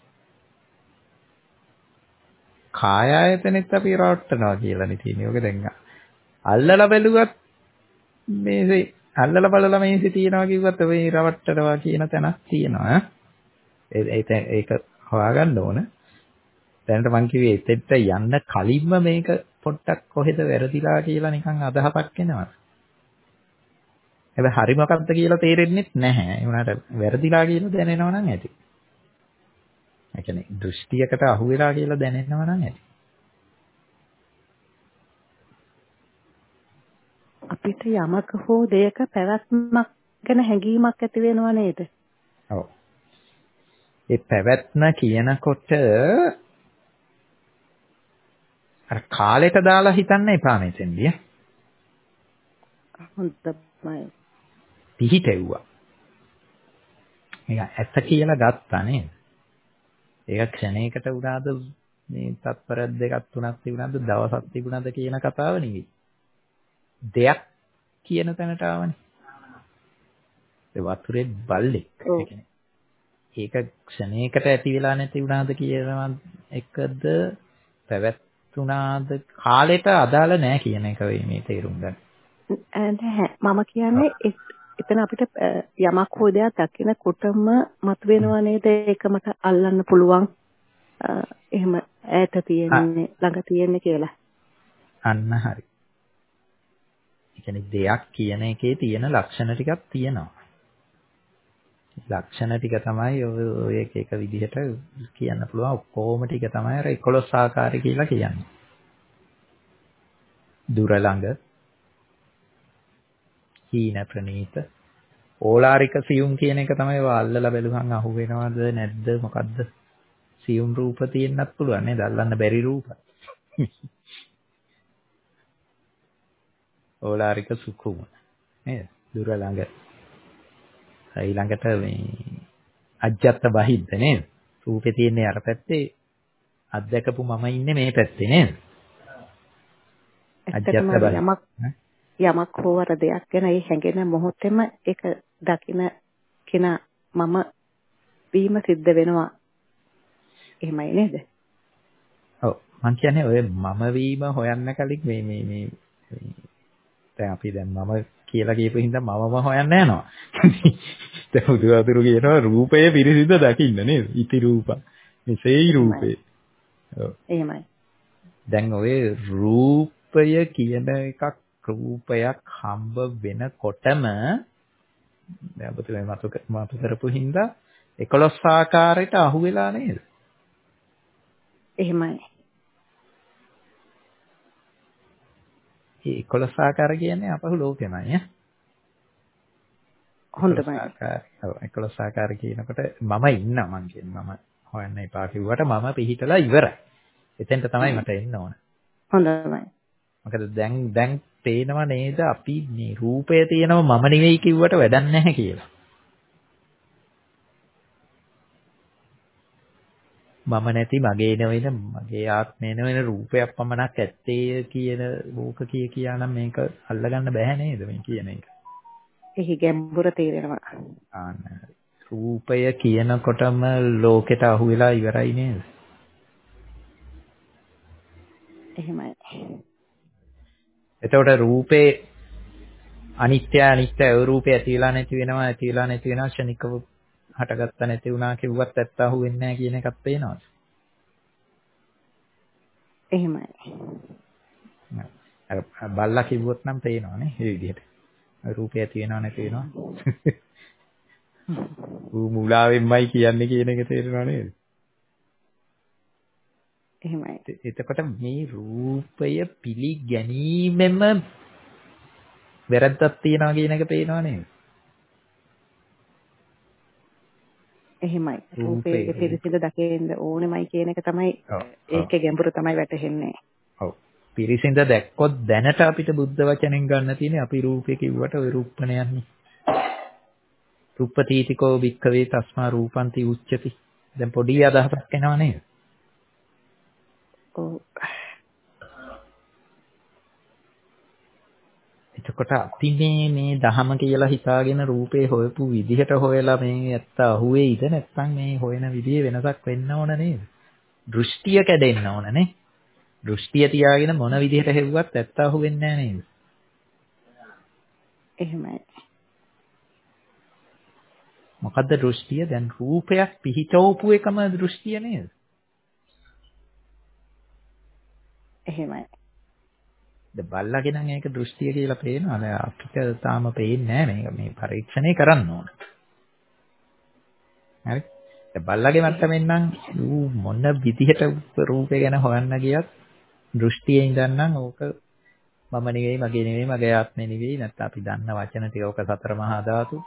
කාය ආයතනෙත් අපි රවට්ටනවා කියලානේ තියෙන්නේ. ඔක දැන් අල්ලලා බැලුවත් මේසේ අල්ලලා බලලා මේසේ තියනවා කිව්වත් ඔය රවට්ටනවා කියන තැනක් තියෙනවා. ඒක ඒක හොයාගන්න ඕන. දැනට මං කිව්වේ එතෙන්ට යන්න කලින්ම මේක පොඩ්ඩක් කොහෙද වැරදිලා කියලා නිකන් අදහසක් එනවා. හැබැයි හරි මොකක්ද කියලා තේරෙන්නේ නැහැ. ඒ වුණාට වැරදිලා කියලා දැනෙනවා නම් ඇති. ඒ කියන්නේ දෘෂ්ටියකට අහු වෙලා කියලා දැනෙනවා නම් ඇති. අපිට යමක හෝ දෙයක පැවැත්මක් ගැන හැඟීමක් ඇති වෙනව නේද? ඔව්. ඒ පැවැත්ම කියනකොට අර කාලෙට දාලා හිතන්න එපා මෙතෙන්දී. හොඳයි. පිහිටෙව්වා. මේක ඇත්ත කියලා ගත්තා නේද? ඒක ක්ෂණයකට උනාද මේ තත්පර දෙකක් තුනක් තිබුණාද දවසක් තිබුණාද කියන කතාව නෙවෙයි. දෙයක් කියන තැනට ආවනේ. ඒ වතුරේ බල්ලෙක්. ඒ කියන්නේ ඒක ක්ෂණයකට ඇති වෙලා නැති වුණාද කියනවා එකද පැවැත්ුණාද කාලෙට අදාළ නැහැ කියන එක වෙයි මේ තේරුම් ගන්න. නැහැ මම කියන්නේ එතන අපිට යමක් හෝ දෙයක් දකිනකොටම මතුවෙනවා නේද ඒක මට අල්ලන්න පුළුවන් එහෙම ඈත තියෙන්නේ ළඟ තියෙන්නේ කියලා. අන්න හරි. ඒ කියන්නේ දෙයක් කියන එකේ තියෙන ලක්ෂණ ටිකක් තියෙනවා. ලක්ෂණ ටික තමයි ඔය එක එක විදිහට කියන්න පුළුවන් ඔක්කොම ටික තමයි අර එකොළොස් ආකාරය කියලා කියන්නේ. දුර ළඟ හීන ප්‍රනීත ඕලාරික සියුම් කියන එක තමයි ඔය අල්ලලා බැලුවහන් අහු වෙනවද නැද්ද මොකද්ද සියුම් රූප තියෙන්නත් පුළුවන් නේද අල්ලන්න බැරි රූප. ඕලාරික සුකුම නේද දුර ළඟ ඊළඟට මේ අජ්ජත් බහිද්ද නේද? රූපේ තියෙන්නේ අර පැත්තේ අත්දකපු මම ඉන්නේ මේ පැත්තේ නේද? අජ්ජත් බහිද්ද යමක් යමක් හෝ වර දෙයක් ගැන ඒ හැඟෙන මොහොතේම ඒක දකින කෙනා මම වීම සිද්ධ වෙනවා. එහෙමයි නේද? ඔව් මං කියන්නේ ඔය මම වීම හොයන්න කලින් මේ මේ මේ දැන් අපි දැන් මම කියලා කියපු හින්දා මමම හොයන්න යනවා. දැන් බුදුහාමුදුරු කියනවා රූපය පිරිසිදු දකින්න නේද? ඉති රූප. මෙසේයි රූපේ. ඔව්. එහෙමයි. දැන් ඔය රූපය කියන එකක් රූපයක් හම්බ වෙනකොටම දැන් ඔබට මේ මතු මතු කරපු හින්දා එකොළොස් ආකාරයට අහු වෙලා නේද? එහෙමයි. ඒ එකොළොස් ආකාර කියන්නේ අපහු ලෝකෙමයි ඈ. හොඳයි. ඔව් එකොළොස් ආකාර කියනකොට මම ඉන්නවා මං කියන්නේ මම හොයන්න එපා කිව්වට මම පිහිටලා ඉවරයි. එතෙන්ට තමයි මට එන්න ඕන. හොඳයි. මොකද දැන් දැන් පේනව නේද අපි මේ රූපය තියෙනව මම නෙවෙයි කිව්වට වැඩක් නැහැ කියලා. මම නැති මගේ නෙවෙන මගේ ආත්මය නෙවෙන රූපයක් පමණක් ඇත්තේ කියන ඕක කිය කියා නම් මේක අල්ලගන්න බෑ නේද මේ කියන එක. එහි ගැඹුර තේරෙනවා. ආන්න රූපය කියනකොටම ලෝකෙට අහු වෙලා ඉවරයි නේද? එහෙමයි. එතකොට රූපේ අනිත්‍ය අනිත්‍ය රූපේ ඇති වෙලා නැති වෙනවා ඇති වෙලා නැති වෙනවා ක්ෂණිකව හටගත්ත නැති වුණා කිව්වත් ඇත්ත අහු වෙන්නේ නැහැ කියන එකක් පේනවද? එහෙමයි. අර බල්ලා කිව්වොත් නම් පේනවනේ මේ විදිහට. රූපය ඇති වෙනව නැති වෙනව. ඌ මුලාවෙන්මයි කියන්නේ කියන එක තේරෙනව නේද? එහෙමයි. එතකොට මේ රූපය පිළිගැනීමෙම වැරද්දක් තියනවා කියන එක පේනව නේද? එහෙමයි. රූපේ පිරිසිදු දකින්න ඕනෙමයි කියන එක තමයි ඒකේ ගැඹුර තමයි වැටහෙන්නේ. ඔව්. පිරිසිඳ දැක්කොත් දැනට අපිට බුද්ධ වචනෙන් ගන්න තියෙන්නේ අපි රූපේ කිව්වට ওই රූපණයන්නේ. රූපතීතිකෝ වික්ඛවේ තස්මා රූපන්ති උච්චති. දැන් පොඩි අදහසක් එනවා නේද? ඔව්. එතකොට අපි මේ මේ දහම කියලා හිතාගෙන රූපේ හොයපු විදිහට හොයලා මේ ඇත්ත අහුවේයිද නැත්නම් මේ හොයන විදිහේ වෙනසක් වෙන්න ඕන නේද? දෘෂ්ටිය කැඩෙන්න ඕන නේ? දෘෂ්ටිය තියාගෙන මොන විදිහට හෙව්වත් ඇත්ත අහුවෙන්නේ නැහැ නේද? එහෙමයි. මොකද්ද දෘෂ්ටිය? දැන් රූපයක් පිහිටවපු එකම දෘෂ්ටිය නේද? එහෙමයි. ද බල්ලාගේ නම් ඒක දෘෂ්ටිය කියලා පේනවා. දැන් අපිට තාම පේන්නේ නැහැ මේක මේ පරීක්ෂණය කරන්න ඕන. හරි. දැන් බල්ලාගේ මට්ටමින් නම් ඌ මොන විදිහට රූපේ ගැන හොයන්න ගියත් දෘෂ්ටියේ ඉඳන් නම් ඕක මම නෙවෙයි මගේ නෙවෙයි මගේ ආත්මේ නෙවෙයි නැත්නම් අපි දන්න වචන ටික ඕක සතර මහා ධාතු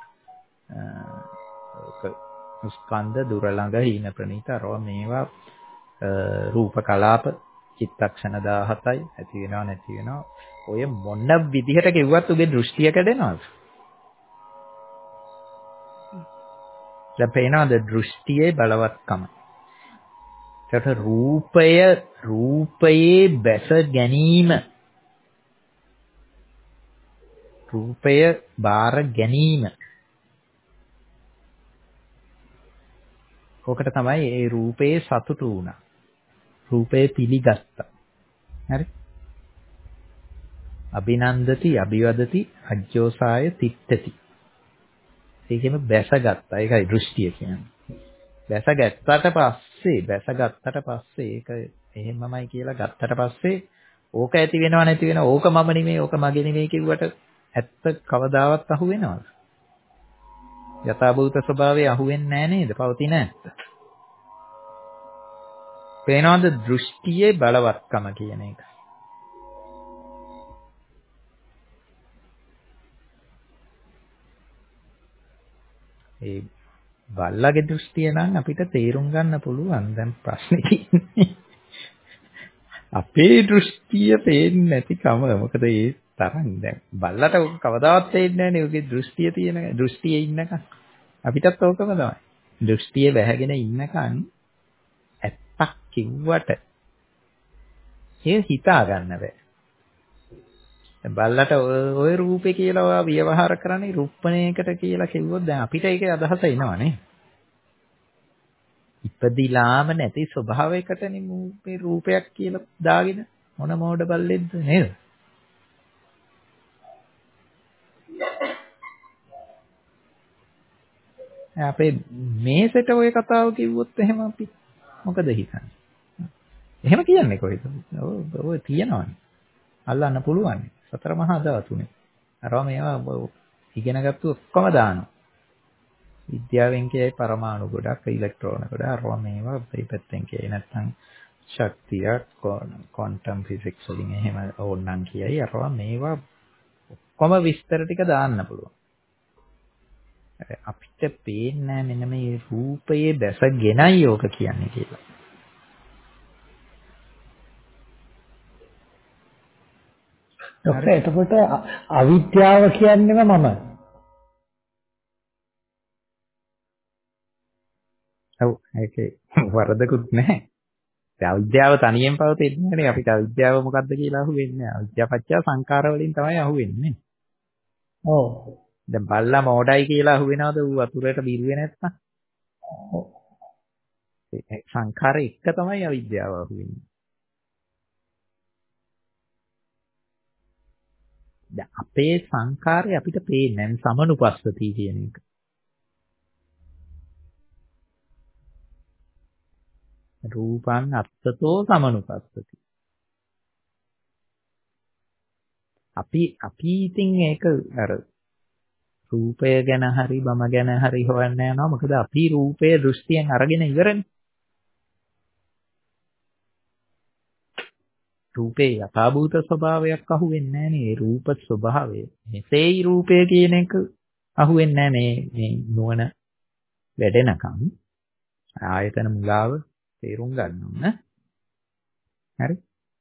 ඕක ස්කන්ධ දුර ළඟ හීන ප්‍රනීත අරව මේවා රූප කලාප චිත්තක්ෂණ දාහතයි ඇති වෙනව නැති වෙනව ඔය මොන විදිහට කිව්වත් උගේ දෘෂ්ටිය කැඩෙනවද? දැන් පේනවද දෘෂ්ටියේ බලවත්කම? ඒකට රූපය රූපයේ බැස ගැනීම රූපය බාර ගැනීම ඔකට තමයි ඒ රූපයේ සතුටු වුණා. රූපය පිළිගත්තා. හරි? අභිනන්දති අභිවදති අජ්ජෝසාය තිට්ඨති. ඒකෙම බැසගත්තා. ඒකයි දෘෂ්ටිය කියන්නේ. බැසගත්තට පස්සේ බැසගත්තට පස්සේ ඒක එහෙමමයි කියලා ගත්තට පස්සේ ඕක ඇති වෙනව නැති වෙනව ඕක මම නෙමෙයි ඕක මගේ නෙමෙයි කිව්වට ඇත්ත කවදාවත් අහු වෙනවද? යථාභූත ස්වභාවය අහු වෙන්නේ නැහැ නේද? පවතින ඇත්ත. පේනවද දෘෂ්ටියේ බලවත්කම කියන එක? ඒ බල්ලගේ දෘෂ්ටිය නම් අපිට තේරුම් ගන්න පුළුවන්. දැන් ප්‍රශ්නේ තියෙන්නේ අපේ දෘෂ්ටිය පේන්නේ නැතිකම. මොකද ඒ තරම් දැන් බල්ලට ඔක කවදාවත් තේින්නේ නැහැ නේ. ඔගේ දෘෂ්ටිය තියෙන දෘෂ්ටියේ ඉන්නකම් අපිටත් ඕකම තමයි. දෘෂ්ටියේ වැහැගෙන ඉන්නකම් ඇත්තක් කිව්වට ඒ හිතා ගන්න බෑ. දැන් බල්ලට ওই රූපේ කියලා ඔයා ව්‍යවහාර කරන්නේ රුප්පණයකට කියලා කිව්වොත් දැන් අපිට ඒකේ අදහස එනවනේ. ඉපදිලාම නැති ස්වභාවයකටනේ මේ රූපයක් කියලා දාගෙන මොන මෝඩ බල්ලෙක්ද නේද? අපේ මේසෙට ওই කතාව කිව්වොත් එහෙම අපි මොකද හිතන්නේ? එහෙම කියන්නේ කොහෙද? ඔය තියනවනේ. අල්ලන්න පුළුවන්. සතර මහා ධාතුනේ. අරවා මේවා ඉගෙන ගත්ත ඔක්කොම දානවා. විද්‍යාවෙන් කියයි පරමාණු ගොඩක් ඉලෙක්ට්‍රෝන ගොඩක් අරවා මේවා පිටපැත්තෙන් කියයි නැත්නම් ශක්තිය ක්වොන්ටම් ෆිසික්ස් වලින් එහෙම ඕනනම් කියයි අරවා මේවා ඔක්කොම විස්තර ටික දාන්න පුළුවන්. අපිට පේන්නේ මෙන්න මේ රූපයේ දැසගෙනයි ඕක කියන්නේ කියලා. ડોක්ටර් එතකොට අවිද්‍යාව කියන්නේම මම. ඔව් ඒකේ වරදකුත් නැහැ. ඒ අවිද්‍යාව තනියෙන් පවතින්නේ නැහැ නේ. අපිට අවිද්‍යාව මොකක්ද කියලා අහුවෙන්නේ නැහැ. අවිද්‍යාව පත්‍ය සංකාර වලින් තමයි අහුවෙන්නේ. ඔව්. දැන් බල්ලා මෝඩයි කියලා අහුවෙනවද ඌ වතුරට බිරුවේ නැත්තම්? ඔව්. ඒ සංකාර එක තමයි අවිද්‍යාව අහුවෙන්නේ. දැන් අපේ සංකාරය අපිට පේන්නේ නැහැ සමනුපස්සති කියන එක. රූපං අත්තතෝ සමනුපස්සති. අපි අපි ඉතින් ඒක අර රූපය ගැන හරි බම ගැන හරි හොයන්න යනවා. මොකද අපි රූපය දෘෂ්ටියෙන් අරගෙන ඉවරනේ. රූපේ යථාභූත ස්වභාවයක් අහුවෙන්නේ නැහැ නේ. රූප ස්වභාවය. මෙසේයි රූපය කියන එක අහුවෙන්නේ නැහැ මේ මේ නුවණ වැඩෙනකම්. ආයතන මුලාව තේරුම් ගන්න ඕන. හරි.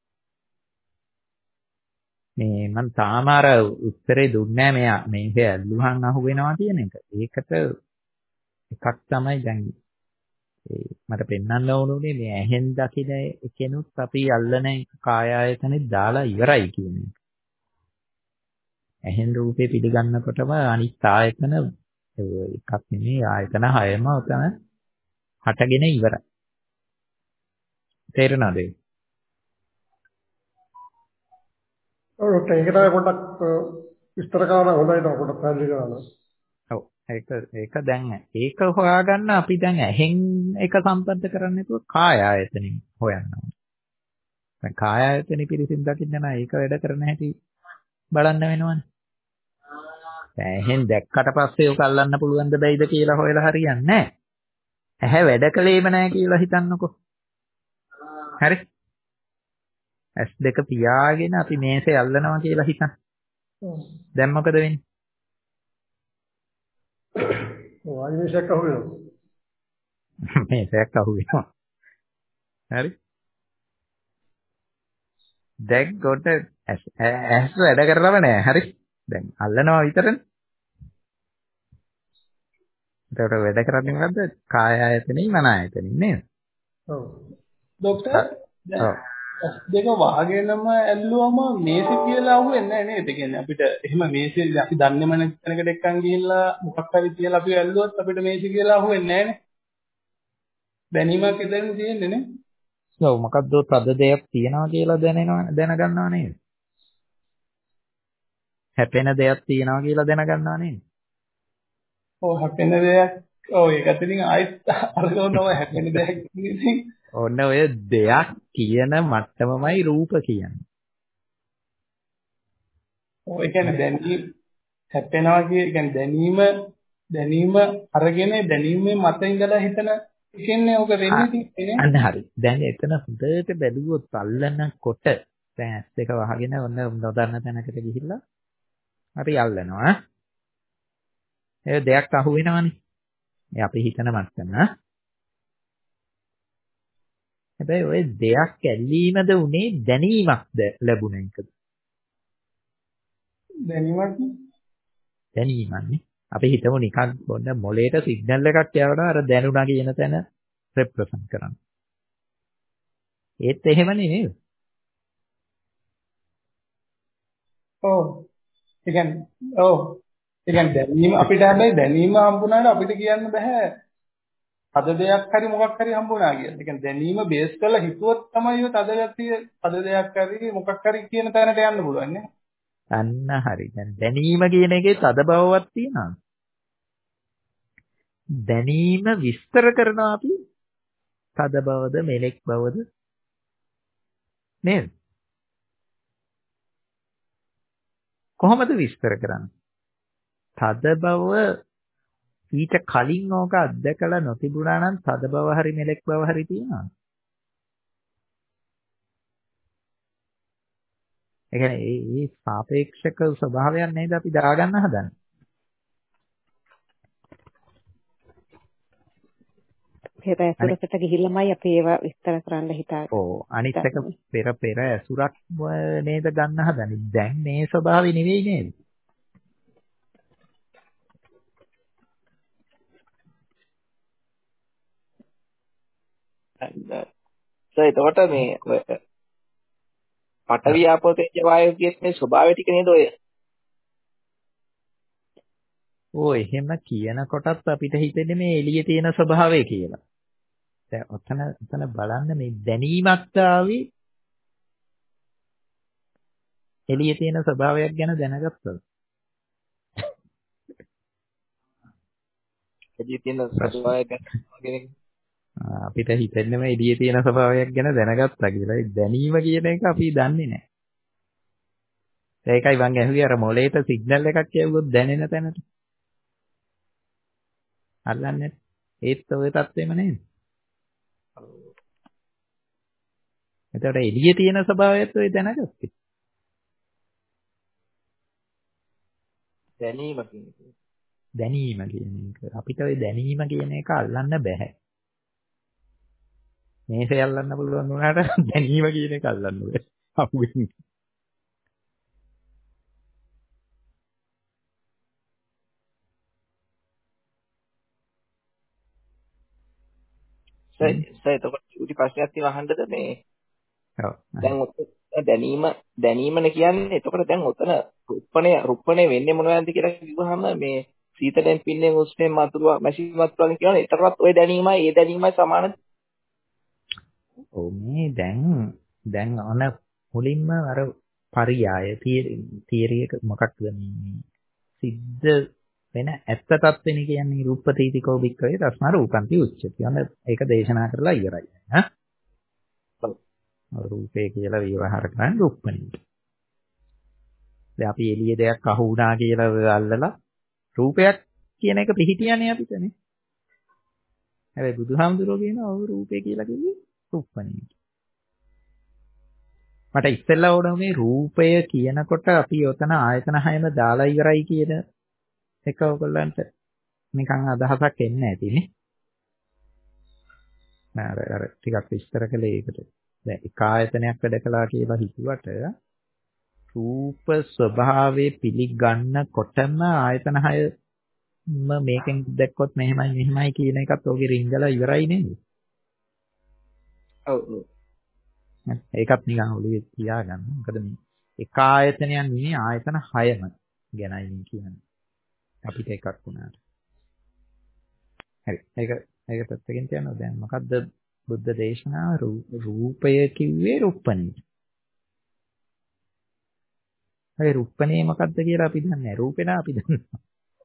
මේ මම තාම අර උත්තරේ දුන්නේ නැහැ මෙයා මේක ඇල්ලුහන් අහුවෙනවා කියන එක. ඒකට එකක් තමයි දැන් මට පෙන්වන්න ඕනුනේ මේ ඇහෙන් දකින එකෙනුත් අපි අල්ලන කාය ආයතනෙ දාලා ඉවරයි කියන එක. ඇහෙන් රූපේ පිළිගන්නකොටම අනිත් ආයතන එකක් නෙමෙයි ආයතන හයම උතන හටගෙන ඉවරයි. තේරෙනවද? ඔව් ඒක තමයි පොඩ්ඩක් විස්තර කරන්න හොඳයි නේද පොඩ්ඩක් පැහැදිලි කරන්න. ඔව් ඒක ඒක දැන් ඒක හොයාගන්න අපි දැන් ඇහෙන් එක සම්බන්ධ කරන්නේ නැතුව කාය ආයතනෙන් හොයන්න ඕනේ. දැන් කාය ආයතනෙ පිරිසිදු දකින්න නම් ඒක වැඩ කරන හැටි බලන්න වෙනවනේ. දැන් එහෙන් දැක්කට පස්සේ ඔක අල්ලන්න පුළුවන්ද බැයිද කියලා හොයලා හරියන්නේ නැහැ. ඇහැ වැඩ කළේම නැහැ කියලා හිතන්නකෝ. හරි. ඇස් දෙක පියාගෙන අපි මේසේ අල්ලනවා කියලා හිතන්න. දැන් මොකද වෙන්නේ? වායුමේශයක් අහු වෙනවා. මේසයක් අහු වෙනවා. හරි. දැන් කොට ඇස් ඇස් වැඩ කරලම නැහැ. හරි. දැන් අල්ලනවා විතරනේ. ඒකට වැඩ කරන්නේ මොකද්ද? කාය ආයතනෙයි මන ආයතනෙයි නේද? ඔව්. ડોක්ටර් දැන් දෙක වහගෙනම ඇල්ලුවම මේසෙ කියලා අහුවෙන්නේ නැහැ නේද? කියන්නේ අපිට එහෙම මේසෙ අපි දන්නේම නැති තැනකට එක්කන් ගිහිල්ලා මොකක් හරි කියලා අපි ඇල්ලුවොත් අපිට මේසෙ කියලා අහුවෙන්නේ නැහැ නේ. දැනීමක් එතන තියෙන්නේ නේ. ඔව් මොකද්ද තද දෙයක් තියනවා කියලා දැනෙනවා දැනගන්නවා නේද? හැපෙන දෙයක් තියනවා කියලා දැනගන්නවා නේද? ඔව් හැපෙන දෙයක් ඔව් ඒකත් ඉතින් ආයෙත් අරගොනව හැපෙන දෙයක් ඉතින් ඔන්න ඔය දෙයක් කියන මට්ටමමයි රූප කියන්නේ. ඔව් ඒ කියන්නේ දැනීම හැපෙනවා කියන්නේ දැනීම දැනීම අරගෙන දැනීමේ මත ඉඳලා හිතන එකන්නේ ඔක වෙන්නේ තියෙන්නේ. අන්න හරි. දැන් එතන හොඳට බැලුවොත් අල්ලනකොට දැන් ඇස් දෙක වහගෙන ඔන්න නොදන්න තැනකට ගිහිල්ලා හරි අල්ලනවා. ඒ දෙයක් අහු වෙනවනේ. මේ අපි හිතන මට්ටම. හැබැයි ওই දෙයක් ඇල්ලීමද උනේ දැනීමක්ද ලැබුණ එකද? දැනීමක් දැනීමන්නේ. අපි හිතමු නිකන් බොන්න මොලේට සිග්නල් එකක් යවනවා අර දැනුණා කියන තැන රෙප්‍රසන්ට් කරන්න. ඒත් එහෙම නෙමෙයි. ඔව්. ඒ කියන්නේ ඔව්. ඒ කියන්නේ දැනීම අපිට හැබැයි දැනීම හම්බුනාට අපිට කියන්න බෑ. අද දෙයක් හරි මොකක් හරි හම්බුනා කියලා. ඒ කියන්නේ දැනීම බේස් කරලා හිතුවොත් තමයි ඔය තද ගැතිය අද දෙයක් හරි මොකක් හරි කියන තැනට යන්න පුළුවන් නේ. අන්න හරි. දැන් දැනීම කියන එකේ තද බවවක් තියෙනවා. දැනීම විස්තර කරනවා අපි තද බවද මෙලෙක් බවද නේද? කොහොමද විස්තර කරන්නේ? තද බව ඊට කලින් ඕක අත්දකලා නොතිබුණා නම් තද බව හරි මෙලෙක් බව හරි තියෙනවා. ඒ කියන්නේ මේ මේ සාපේක්ෂක ස්වභාවයක් නේද අපි දාගන්න හදන්නේ. පෙර ඇසුරකට ගිහිල්ලාමයි අපි ඒවා විස්තර කරන්න හිතාගෙන. ඔව් අනිත් එක පෙර පෙර ඇසුරක් නේද ගන්න හදන්නේ. දැන් මේ ස්වභාවය නෙවෙයි නේද? සර් එතකොට මේ පඨවි ආපෝ තේජ වායෝ කියන මේ ස්වභාවය ටික නේද ඔය? ඔය එහෙම කියනකොටත් අපිට හිතෙන්නේ මේ එළියේ තියෙන ස්වභාවය කියලා. දැන් ඔතන ඔතන බලන්න මේ දැනීමක් ආවේ එළියේ තියෙන ස්වභාවයක් ගැන දැනගත්තොත්. එළියේ තියෙන ස්වභාවයක් ගැන අපිට හිතෙන්නේ මේ එළියේ තියෙන ස්වභාවයක් ගැන දැනගත්තා කියලා. ඒ දැනීම කියන එක අපි දන්නේ නැහැ. ඒකයි මං ඇහුවේ අර මොලේට සිග්නල් එකක් යවුවොත් දැනෙන තැනට. අල්ලන්නේ ඒත් ඔය තත්ත්වෙම නේද? එතකොට එළියේ තියෙන ස්වභාවයත් ඔය දැනගත්තේ. දැනීම කියන්නේ. දැනීම කියන එක. අපිට ඔය දැනීම කියන එක අල්ලන්න බෑ. මේසේ අල්ලන්න පුළුවන් වුණාට දැනීම කියන එක අල්ලන්න බෑ. අපුවෙන්නේ. සර් සර් එතකොට චූටි ප්‍රශ්නයක් තියෙනවා අහන්නද මේ? ඔව්. දැන් දැනීම දැනීමනේ කියන්නේ. එතකොට දැන් ඔතන රුප්පණය රුප්පණය වෙන්නේ මොනවද කියලා කිව්වහම මේ සීතලෙන් පින්නෙන් උස්නේ මතුරුවා මැෂින් මතුරුවාගෙන කියනවනේ. ඒතරවත් ওই දැනීමයි ඒ දැනීමයි සමානද? ඔව් මේ දැන් දැන් අන මුලින්ම අර පරියාය තියරි එක මොකක්ද මේ සිද්ධ වෙන ඇත්ත තත්වෙනේ කියන්නේ රූපතීතිකෝ බික්කවේ තස්මා රූපන්ති උච්චති. අන්න ඒක දේශනා කරලා ඉවරයි. ඈ රූපය කියලා ව්‍යවහාර කරන්නේ රුප්පණීට. දැන් අපි එළියේ දෙයක් අහු වුණා කියලා අල්ලලා රූපයක් කියන එක පිළිහිටියනේ අපිටනේ. හැබැයි බුදුහාමුදුරුවෝ කියනවා ඔව් රූපය කියලා කිව්වේ රුප්පණීට. මට ඉස්සෙල්ලා ඕන මේ රූපය කියනකොට අපි ඔතන ආයතන හයම දාලා ඉවරයි කියන එක ඔයගොල්ලන්ට නිකන් අදහසක් එන්නේ නැතිනේ. නෑ අර ටිකක් විස්තර කළේ ඒකට. දැන් එක ආයතනයක් වැඩ කළා කියලා හිතුවට රූප ස්වභාවයේ පිළිගන්නකොටම ආයතන හයම මේකෙන් දැක්කොත් මෙහෙමයි මෙහෙමයි කියන එකත් ඔගේ රින්ගලා ඉවරයි නේද? ඔව් ඔව්. ඒකත් නිකන් ඔළුවේ තියාගන්න. මොකද මේ එක ආයතනයක් නෙමෙයි ආයතන හයම ගැනයි මේ කියන්නේ. අපිට එකක් වුණාට. හරි. ඒක ඒක පැත්තකින් කියනවා. දැන් මොකද්ද බුද්ධ දේශනාව රූපය කිව්වේ රුප්පණී. ඒ රුප්පණේ මොකද්ද කියලා අපි දන්නේ නැහැ. රූපේනා අපි දන්නවා.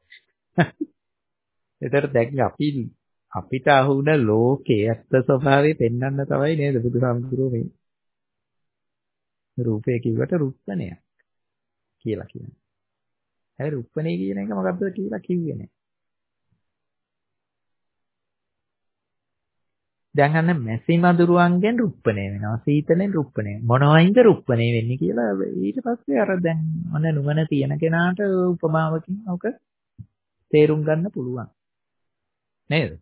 ඒතර දැන් අපි අපිට අහුන ලෝකයේ ඇත්ත ස්වභාවය පෙන්වන්න තමයි නේද බුදුහාමුදුරුවෝ මේ රූපය කිව්වට රුප්පණයක් කියලා කියන්නේ. ඒ රුප්පණේ කියන එක මොකද්ද කියලා කිව්වේ නැහැ. දැන් අන්න මැසි මදුරුවන්ගෙන් රුප්පණේ වෙනවා. සීතලෙන් රුප්පණේ. මොනවයින්ද රුප්පණේ වෙන්නේ කියලා ඊට පස්සේ අර දැන් මොන නුවණ තියෙන කෙනාට උපමාවකින් ඔක තේරුම් ගන්න පුළුවන්. නේද?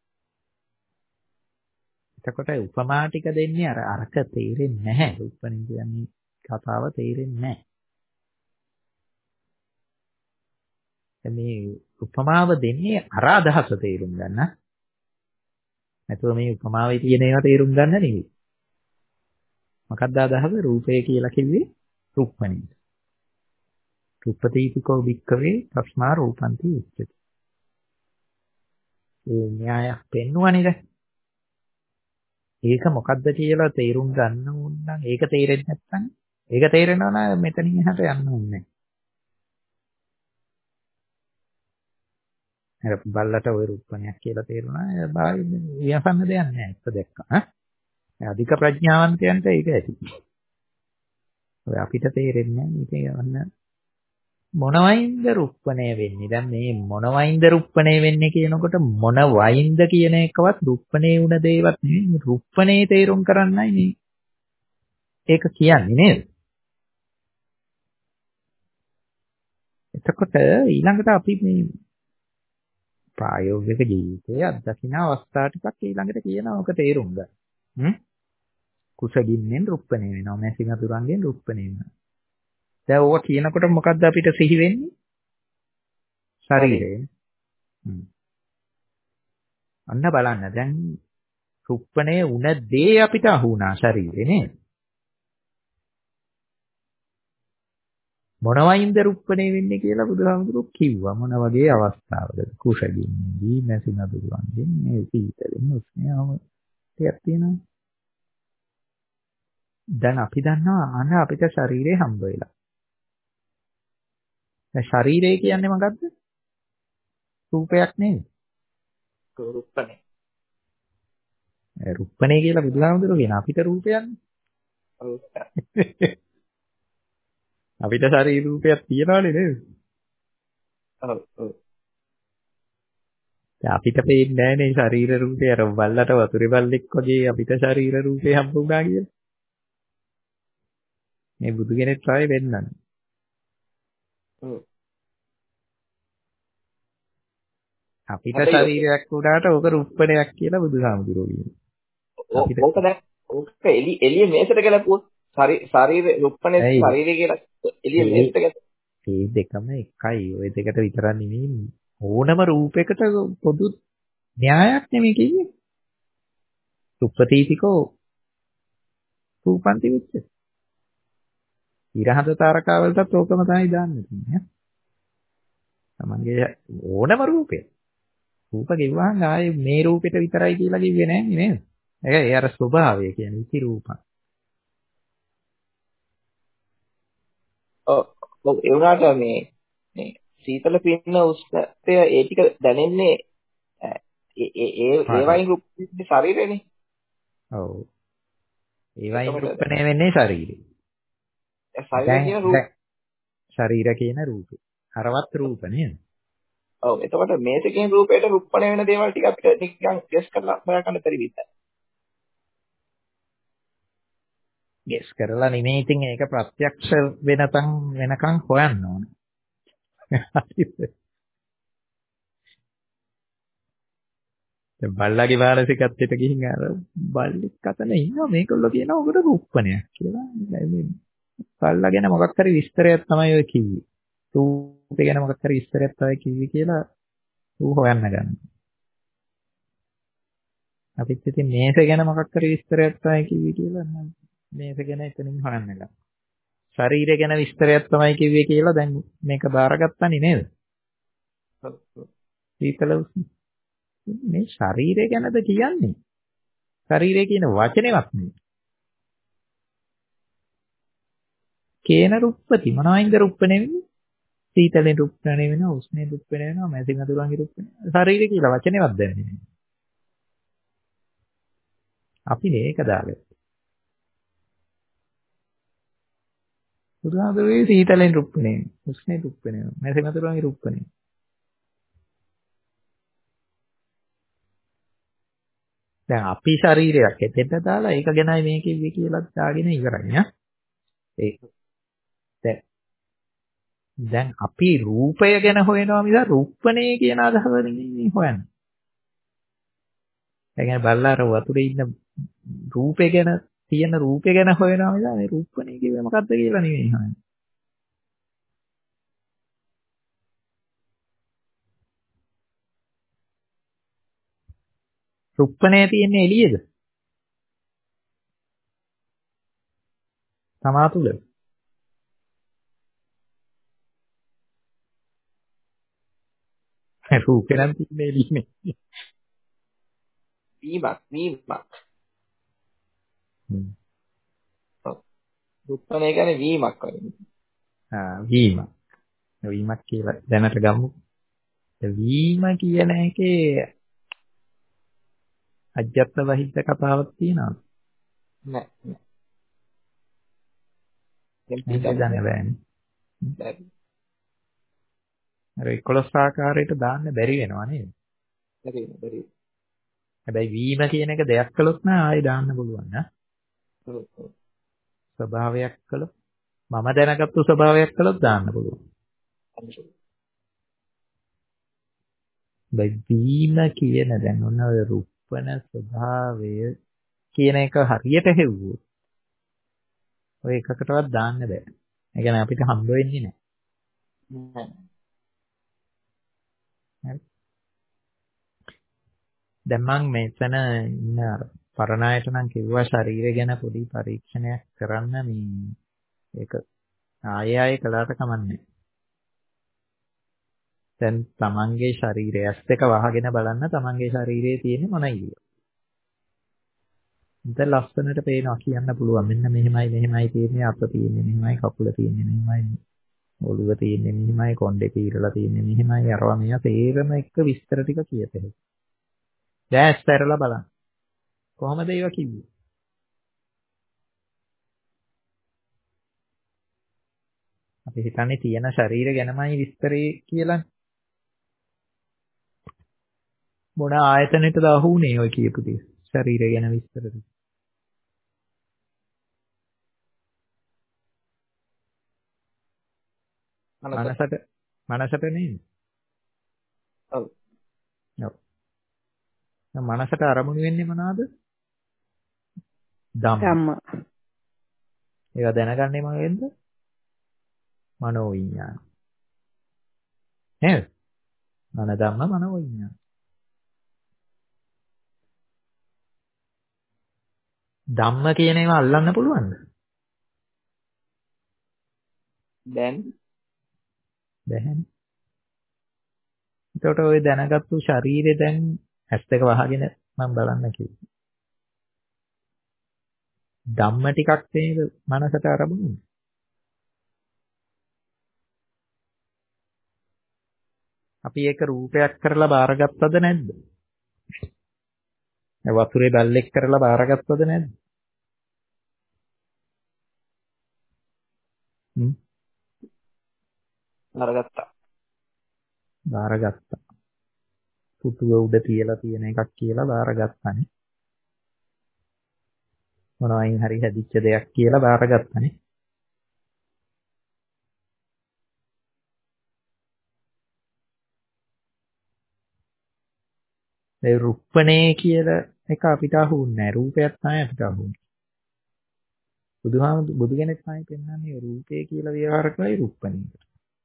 එතකොට උපමා ටික දෙන්නේ අර අරක තේරෙන්නේ නැහැ. රුප්පණේ කියන්නේ කතාව තේරෙන්නේ නැහැ. මේ උපමාව දෙන්නේ අර අදහස තේරුම් ගන්න. නැතුව මේ උපමාවේ තියෙන ඒවා තේරුම් ගන්න නෙවෙයි. මොකක්ද අදහස? රූපය කියලා කිව්වේ රුප්පණී. රුප්පතීතිකෝ වික්කවේ තස්මා රූපන්ති උච්චති. ඒ න්‍යාය පෙන්වන්නේද? ඒක මොකක්ද කියලා තේරුම් ගන්න ඕන නම් ඒක තේරෙන්නේ නැත්නම් ඒක තේරෙනවා නම් මෙතනින් එහාට යන්න ඕනේ නැහැ. අර බල්ලට ওই රුප්පණයක් කියලා තේරුණා. ඒ බාහිර වියසන්න දෙයක් නැහැ. ඒක දැක්කා. අධික ප්‍රඥාවන්තයන්ට ඒක ඇති. ඔය අපිට තේරෙන්නේ නැහැ. මේක මොන වයින්ද රුප්පණය වෙන්නේ? දැන් මේ මොන වයින්ද රුප්පණය වෙන්නේ කියනකොට මොන වයින්ද කියන එකවත් රුප්පණේ වුණ දේවත් නෙවෙයි. රුප්පණේ තේරුම් කරන්නයි මේ ඒක කියන්නේ නේද? එතකොට ඊළඟට අපි මේ ප්‍රායෝගික ජීවිතයේ අත්දකින්න අවස්ථා ටිකක් ඊළඟට කියනවා ඔක තේරුම් ගන්න. හ්ම්? කුසගින්නෙන් රුප්පණේ වෙනවා. මැසි මතුරුන්ගෙන් රුප්පණේ වෙනවා. දැන් ඕක කියනකොට මොකද්ද අපිට සිහි වෙන්නේ? ශරීරය. හ්ම්. අන්න බලන්න දැන් රුප්පණේ උන දේ අපිට අහු වුණා ශරීරේ නේද? මොන වයින්ද රුප්පණේ වෙන්නේ කියලා බුදුහාමුදුරුවෝ කිව්වා. මොන වගේ අවස්ථාවකද? කුසගින්නේදී මැසි මතුරුන්ගෙන් මේ සීතලෙන් උස්නේවම ටිකක් තියෙනවා. දැන් අපි දන්නවා අන්න අපිට ශරීරේ හම්බ වෙලා. දැන් ශරීරය කියන්නේ මොකද්ද? රූපයක් නෙවෙයි. රුප්පණේ. ඒ රුප්පණේ කියලා බුදුහාමුදුරුවෝ කියන අපිට රූපයක්නේ. ඔව්. අපිට ශරීර රූපයක් තියනවනේ නේද? ඔව් ඔව්. දැන් අපිට පේන්නේ නැහැනේ ශරීර රූපය. අර බල්ලට වතුරේ බල්ලෙක් වගේ අපිට ශරීර රූපේ හම්බ වුණා කියලා. මේ බුදු කෙනෙක් තමයි වෙන්නන්නේ. ඔව්. අපිට ශරීරයක් උඩාට ඕක රුප්පණයක් කියලා බුදුහාමුදුරුවෝ කියනවා. ඕක දැන් ඕක එලි එළිය මේසට ගලපුවොත් ශරීර රුප්පණේ ශරීරය කියලා එළිය මේසට ගල. මේ දෙකම එකයි. ওই දෙකට විතරක් නෙමෙයි ඕනම රූපයකට පොදු න්‍යායක් නෙමෙයි කියන්නේ. සුප්පතීතිකෝ රූපන්ති උච්චති. ඉරහඳ තාරකාවලටත් ඕකම තමයි දාන්න තියෙන්නේ. තමන්ගේ ඕනම රූපයක්. රූප ගෙවුවාම ආයේ මේ රූපෙට විතරයි කියලා කිව්වේ නෑ නේද? ඒක ඒ අර ස්වභාවය කියන්නේ ඉති රූපං. ඔව් ඔව් ඒ වුණාට මේ මේ සීතල පින්න උෂ්ණත්වය ඒ ටික දැනෙන්නේ ඒ ඒ ඒ වයින් රූපේ ශරීරේනේ. ඔව්. ඒවයින් රුප්පණය වෙන්නේ ශරීරය. ශරීරය කියන රූප. ශරීර කියන රූපේ. හරවත් රූප නේද? ඔව්. එතකොට මේසකෙන් රූපයට රුප්පණය වෙන දේවල් ටික අපිට නිකන් ගෙස් කරලා හොයාගන්න බැරි විදිහට. ගෙස් කරලා නෙමෙයි ඉතින් ඒක ප්‍රත්‍යක්ෂ වෙනතන් වෙනකන් හොයන්න ඕනේ. දැන් බල්ලාගේ මානසිකත්වයට ගිහින් අර බල්ලෙක් අතන ඉන්නවා මේගොල්ලෝ කියනවා ඔකට රුප්පණයක් කියලා. මේ බල්ලා ගැන මොකක් හරි විස්තරයක් තමයි ඔය කිව්වේ. රූපේ ගැන මොකක් හරි විස්තරයක් තමයි කිව්වේ කියලා ඌ හොයන්න ගන්නවා. අපිත් ඉතින් මේස ගැන මොකක් හරි විස්තරයක් තමයි කිව්වේ කියලා මේස ගැන එතනින් හොයන්න ගන්නවා. ශරීරය ගැන විස්තරයක් තමයි කිව්වේ කියලා දැන් මේක බාරගත්තනේ නේද? සීතල උෂ්ණ. මේ ශරීරය ගැනද කියන්නේ? ශරීරය කියන වචනේවත් නෙවෙයි. කේන රුප්පති මොනවායින්ද රුප්පණය වෙන්නේ? සීතලෙන් රුප්පණය වෙනවා, උෂ්ණයෙන් රුප්පණය වෙනවා, මැසි මදුරුවන්ගේ රුප්පණය. ශරීරය කියලා වචනේවත් දැනෙන්නේ නැහැ. අපි මේක දාගත්තා. බුදුහාමුදුරුවෝ සීතලෙන් රුප්පණය වෙනවා, උෂ්ණයෙන් රුප්පණය වෙනවා, මැසි මදුරුවන්ගේ රුප්පණය. දැන් අපි ශරීරයක් එතෙන්ට දාලා ඒක ගැනයි මේ කිව්වේ කියලා දාගෙන ඉවරයි නේ. ඒක දැන් අපි රූපය ගැන හොයනවා මිස රුප්පණේ කියන අදහස නෙමෙයි හොයන්නේ. ඒ කියන්නේ බල්ලාර වතුරේ ඉන්න රූපේ ගැන තියෙන රූපේ ගැන හොයනවා මිස මේ රුප්පණේ කිව්වේ මොකද්ද කියලා නෙමෙයි හොයන්නේ. රුප්පණේ තියෙන්නේ එළියේද? තමා තුල. රූපේ නම් තින්නේ එළියනේ. වීමක් වීමක්. හ්ම්. ඔව්. රුප්පණය කියන්නේ වීමක් වගේ. ආ වීමක්. වීමක් කියලා දැනට ගමු. වීම කියන එකේ අජ්ජත් වහිද්ද කතාවක් තියෙනවද? නෑ නෑ. ඒක දන්නේ බෑනේ. බැරි. අර එකොළොස් ආකාරයට දාන්න බැරි වෙනවා නේද? බැරි බැරි. හැබැයි වීම කියන එක දෙයක් කළොත් නෑ ආයෙ දාන්න පුළුවන් නා. ඔව් ඔව්. ස්වභාවයක් කළොත් මම දැනගත්තු ස්වභාවයක් කළොත් දාන්න පුළුවන්. වීම කියන දැන් ඔන්න ඔය රුප්පණ ස්වභාවය කියන එක හරියට හෙව්වොත් ඔය එකකටවත් දාන්න බෑ. ඒ කියන්නේ අපිට හම්බ වෙන්නේ නෑ. නෑ. දැන් මම මෙතන ඉන්න පරණායට නම් කිව්වා ශරීරය ගැන පොඩි පරීක්ෂණයක් කරන්න මේ ඒක ආයෙ ආයෙ කළාට කමන්නේ. දැන් තමන්ගේ ශරීරය ඇස් දෙක වහගෙන බලන්න තමන්ගේ ශරීරයේ තියෙන්නේ මොනයි කියලා. ඉතින් ලස්සනට පේනවා කියන්න පුළුවන්. මෙන්න මෙහෙමයි මෙහෙමයි තියෙන්නේ, අත තියෙන්නේ මෙහෙමයි, කකුල තියෙන්නේ මෙහෙමයි, ඔළුව තියෙන්නේ මෙහෙමයි, කොණ්ඩේ පීරලා තියෙන්නේ මෙහෙමයි, අරවා මෙයා තේරම එක විස්තර ටික කියතේ. දැන් ඇස්තරලා බලන්න. කොහොමද ඒව කිව්වේ? අපි හිතන්නේ තියෙන ශරීර ගැනමයි විස්තරේ කියලා. මොන ආයතනෙටද අහුනේ ඔය කියපු දේ? ශරීරය ගැන විස්තර ටික. මනසට මනසට නේද? ඔව්. ඔව්. මනසට අරමුණු වෙන්නේ මොනවාද? ධම්ම. ඒවා දැනගන්නේ මොකෙන්ද? මනෝ විඥාන. නේද? මන ධම්ම මනෝ විඥාන. ධම්ම කියන ඒවා අල්ලන්න පුළුවන්ද? දැන් බැහැනේ. ඒකට ඔය දැනගත්තු ශරීරය දැන් ඇස් දෙක වහගෙන මම බලන්න කිව්වා. ධම්ම ටිකක් නේද මනසට අරමුණු. අපි ඒක රූපයක් කරලා බාරගත්තද නැද්ද? ඒ වතුරේ බැල්ලෙක් කරලා බාරගත්තද නැද්ද? හ්ම්. අරගත්තා. බාරගත්තා. පුටුව උඩ තියලා තියෙන එකක් කියලා බාරගත්තානේ. මොනවායින් හරි හැදිච්ච දෙයක් කියලා බාරගත්තානේ. ඒ රුප්පණේ කියලා එක අපිට අහුන්නේ නැහැ. රූපයක් තමයි අපිට අහුන්නේ. බුදුහාමුදුරු බුදු කෙනෙක් තමයි පෙන්වන්නේ රූපේ කියලා විවහාර කරයි රුප්පණේ.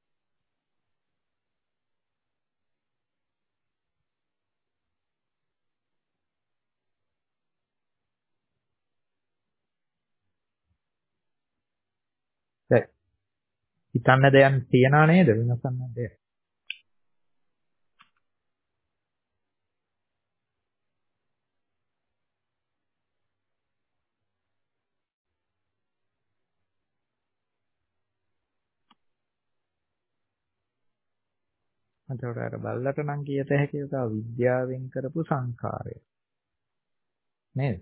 දැන් හිතන්න දෙයක් තියනා නේද වෙනසක් දෙයක්. එතකොට අර බල්ලට නම් කියත හැකි එක විද්‍යාවෙන් කරපු සංකාරය නේද?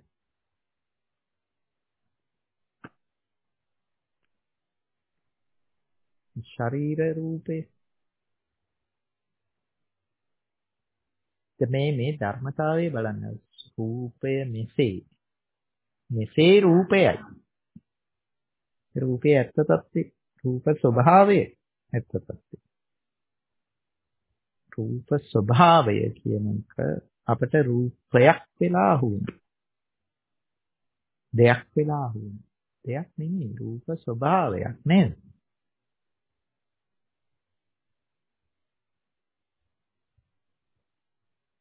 ශරීර රූපේ මේ මේ ධර්මතාවය බලන්න. රූපය මෙසේ මෙසේ රූපයයි. රූපේ ඇත්ත තත්ත්වය රූප ස්වභාවය ඇත්ත තත්ත්වය. රූප ස්වභාවය කියන එක අපිට රූපයක් වෙලා අහුවෙනවා. දෙයක් වෙලා අහුවෙනවා. දෙයක් නෙමෙයි රූප ස්වභාවයක් නේද?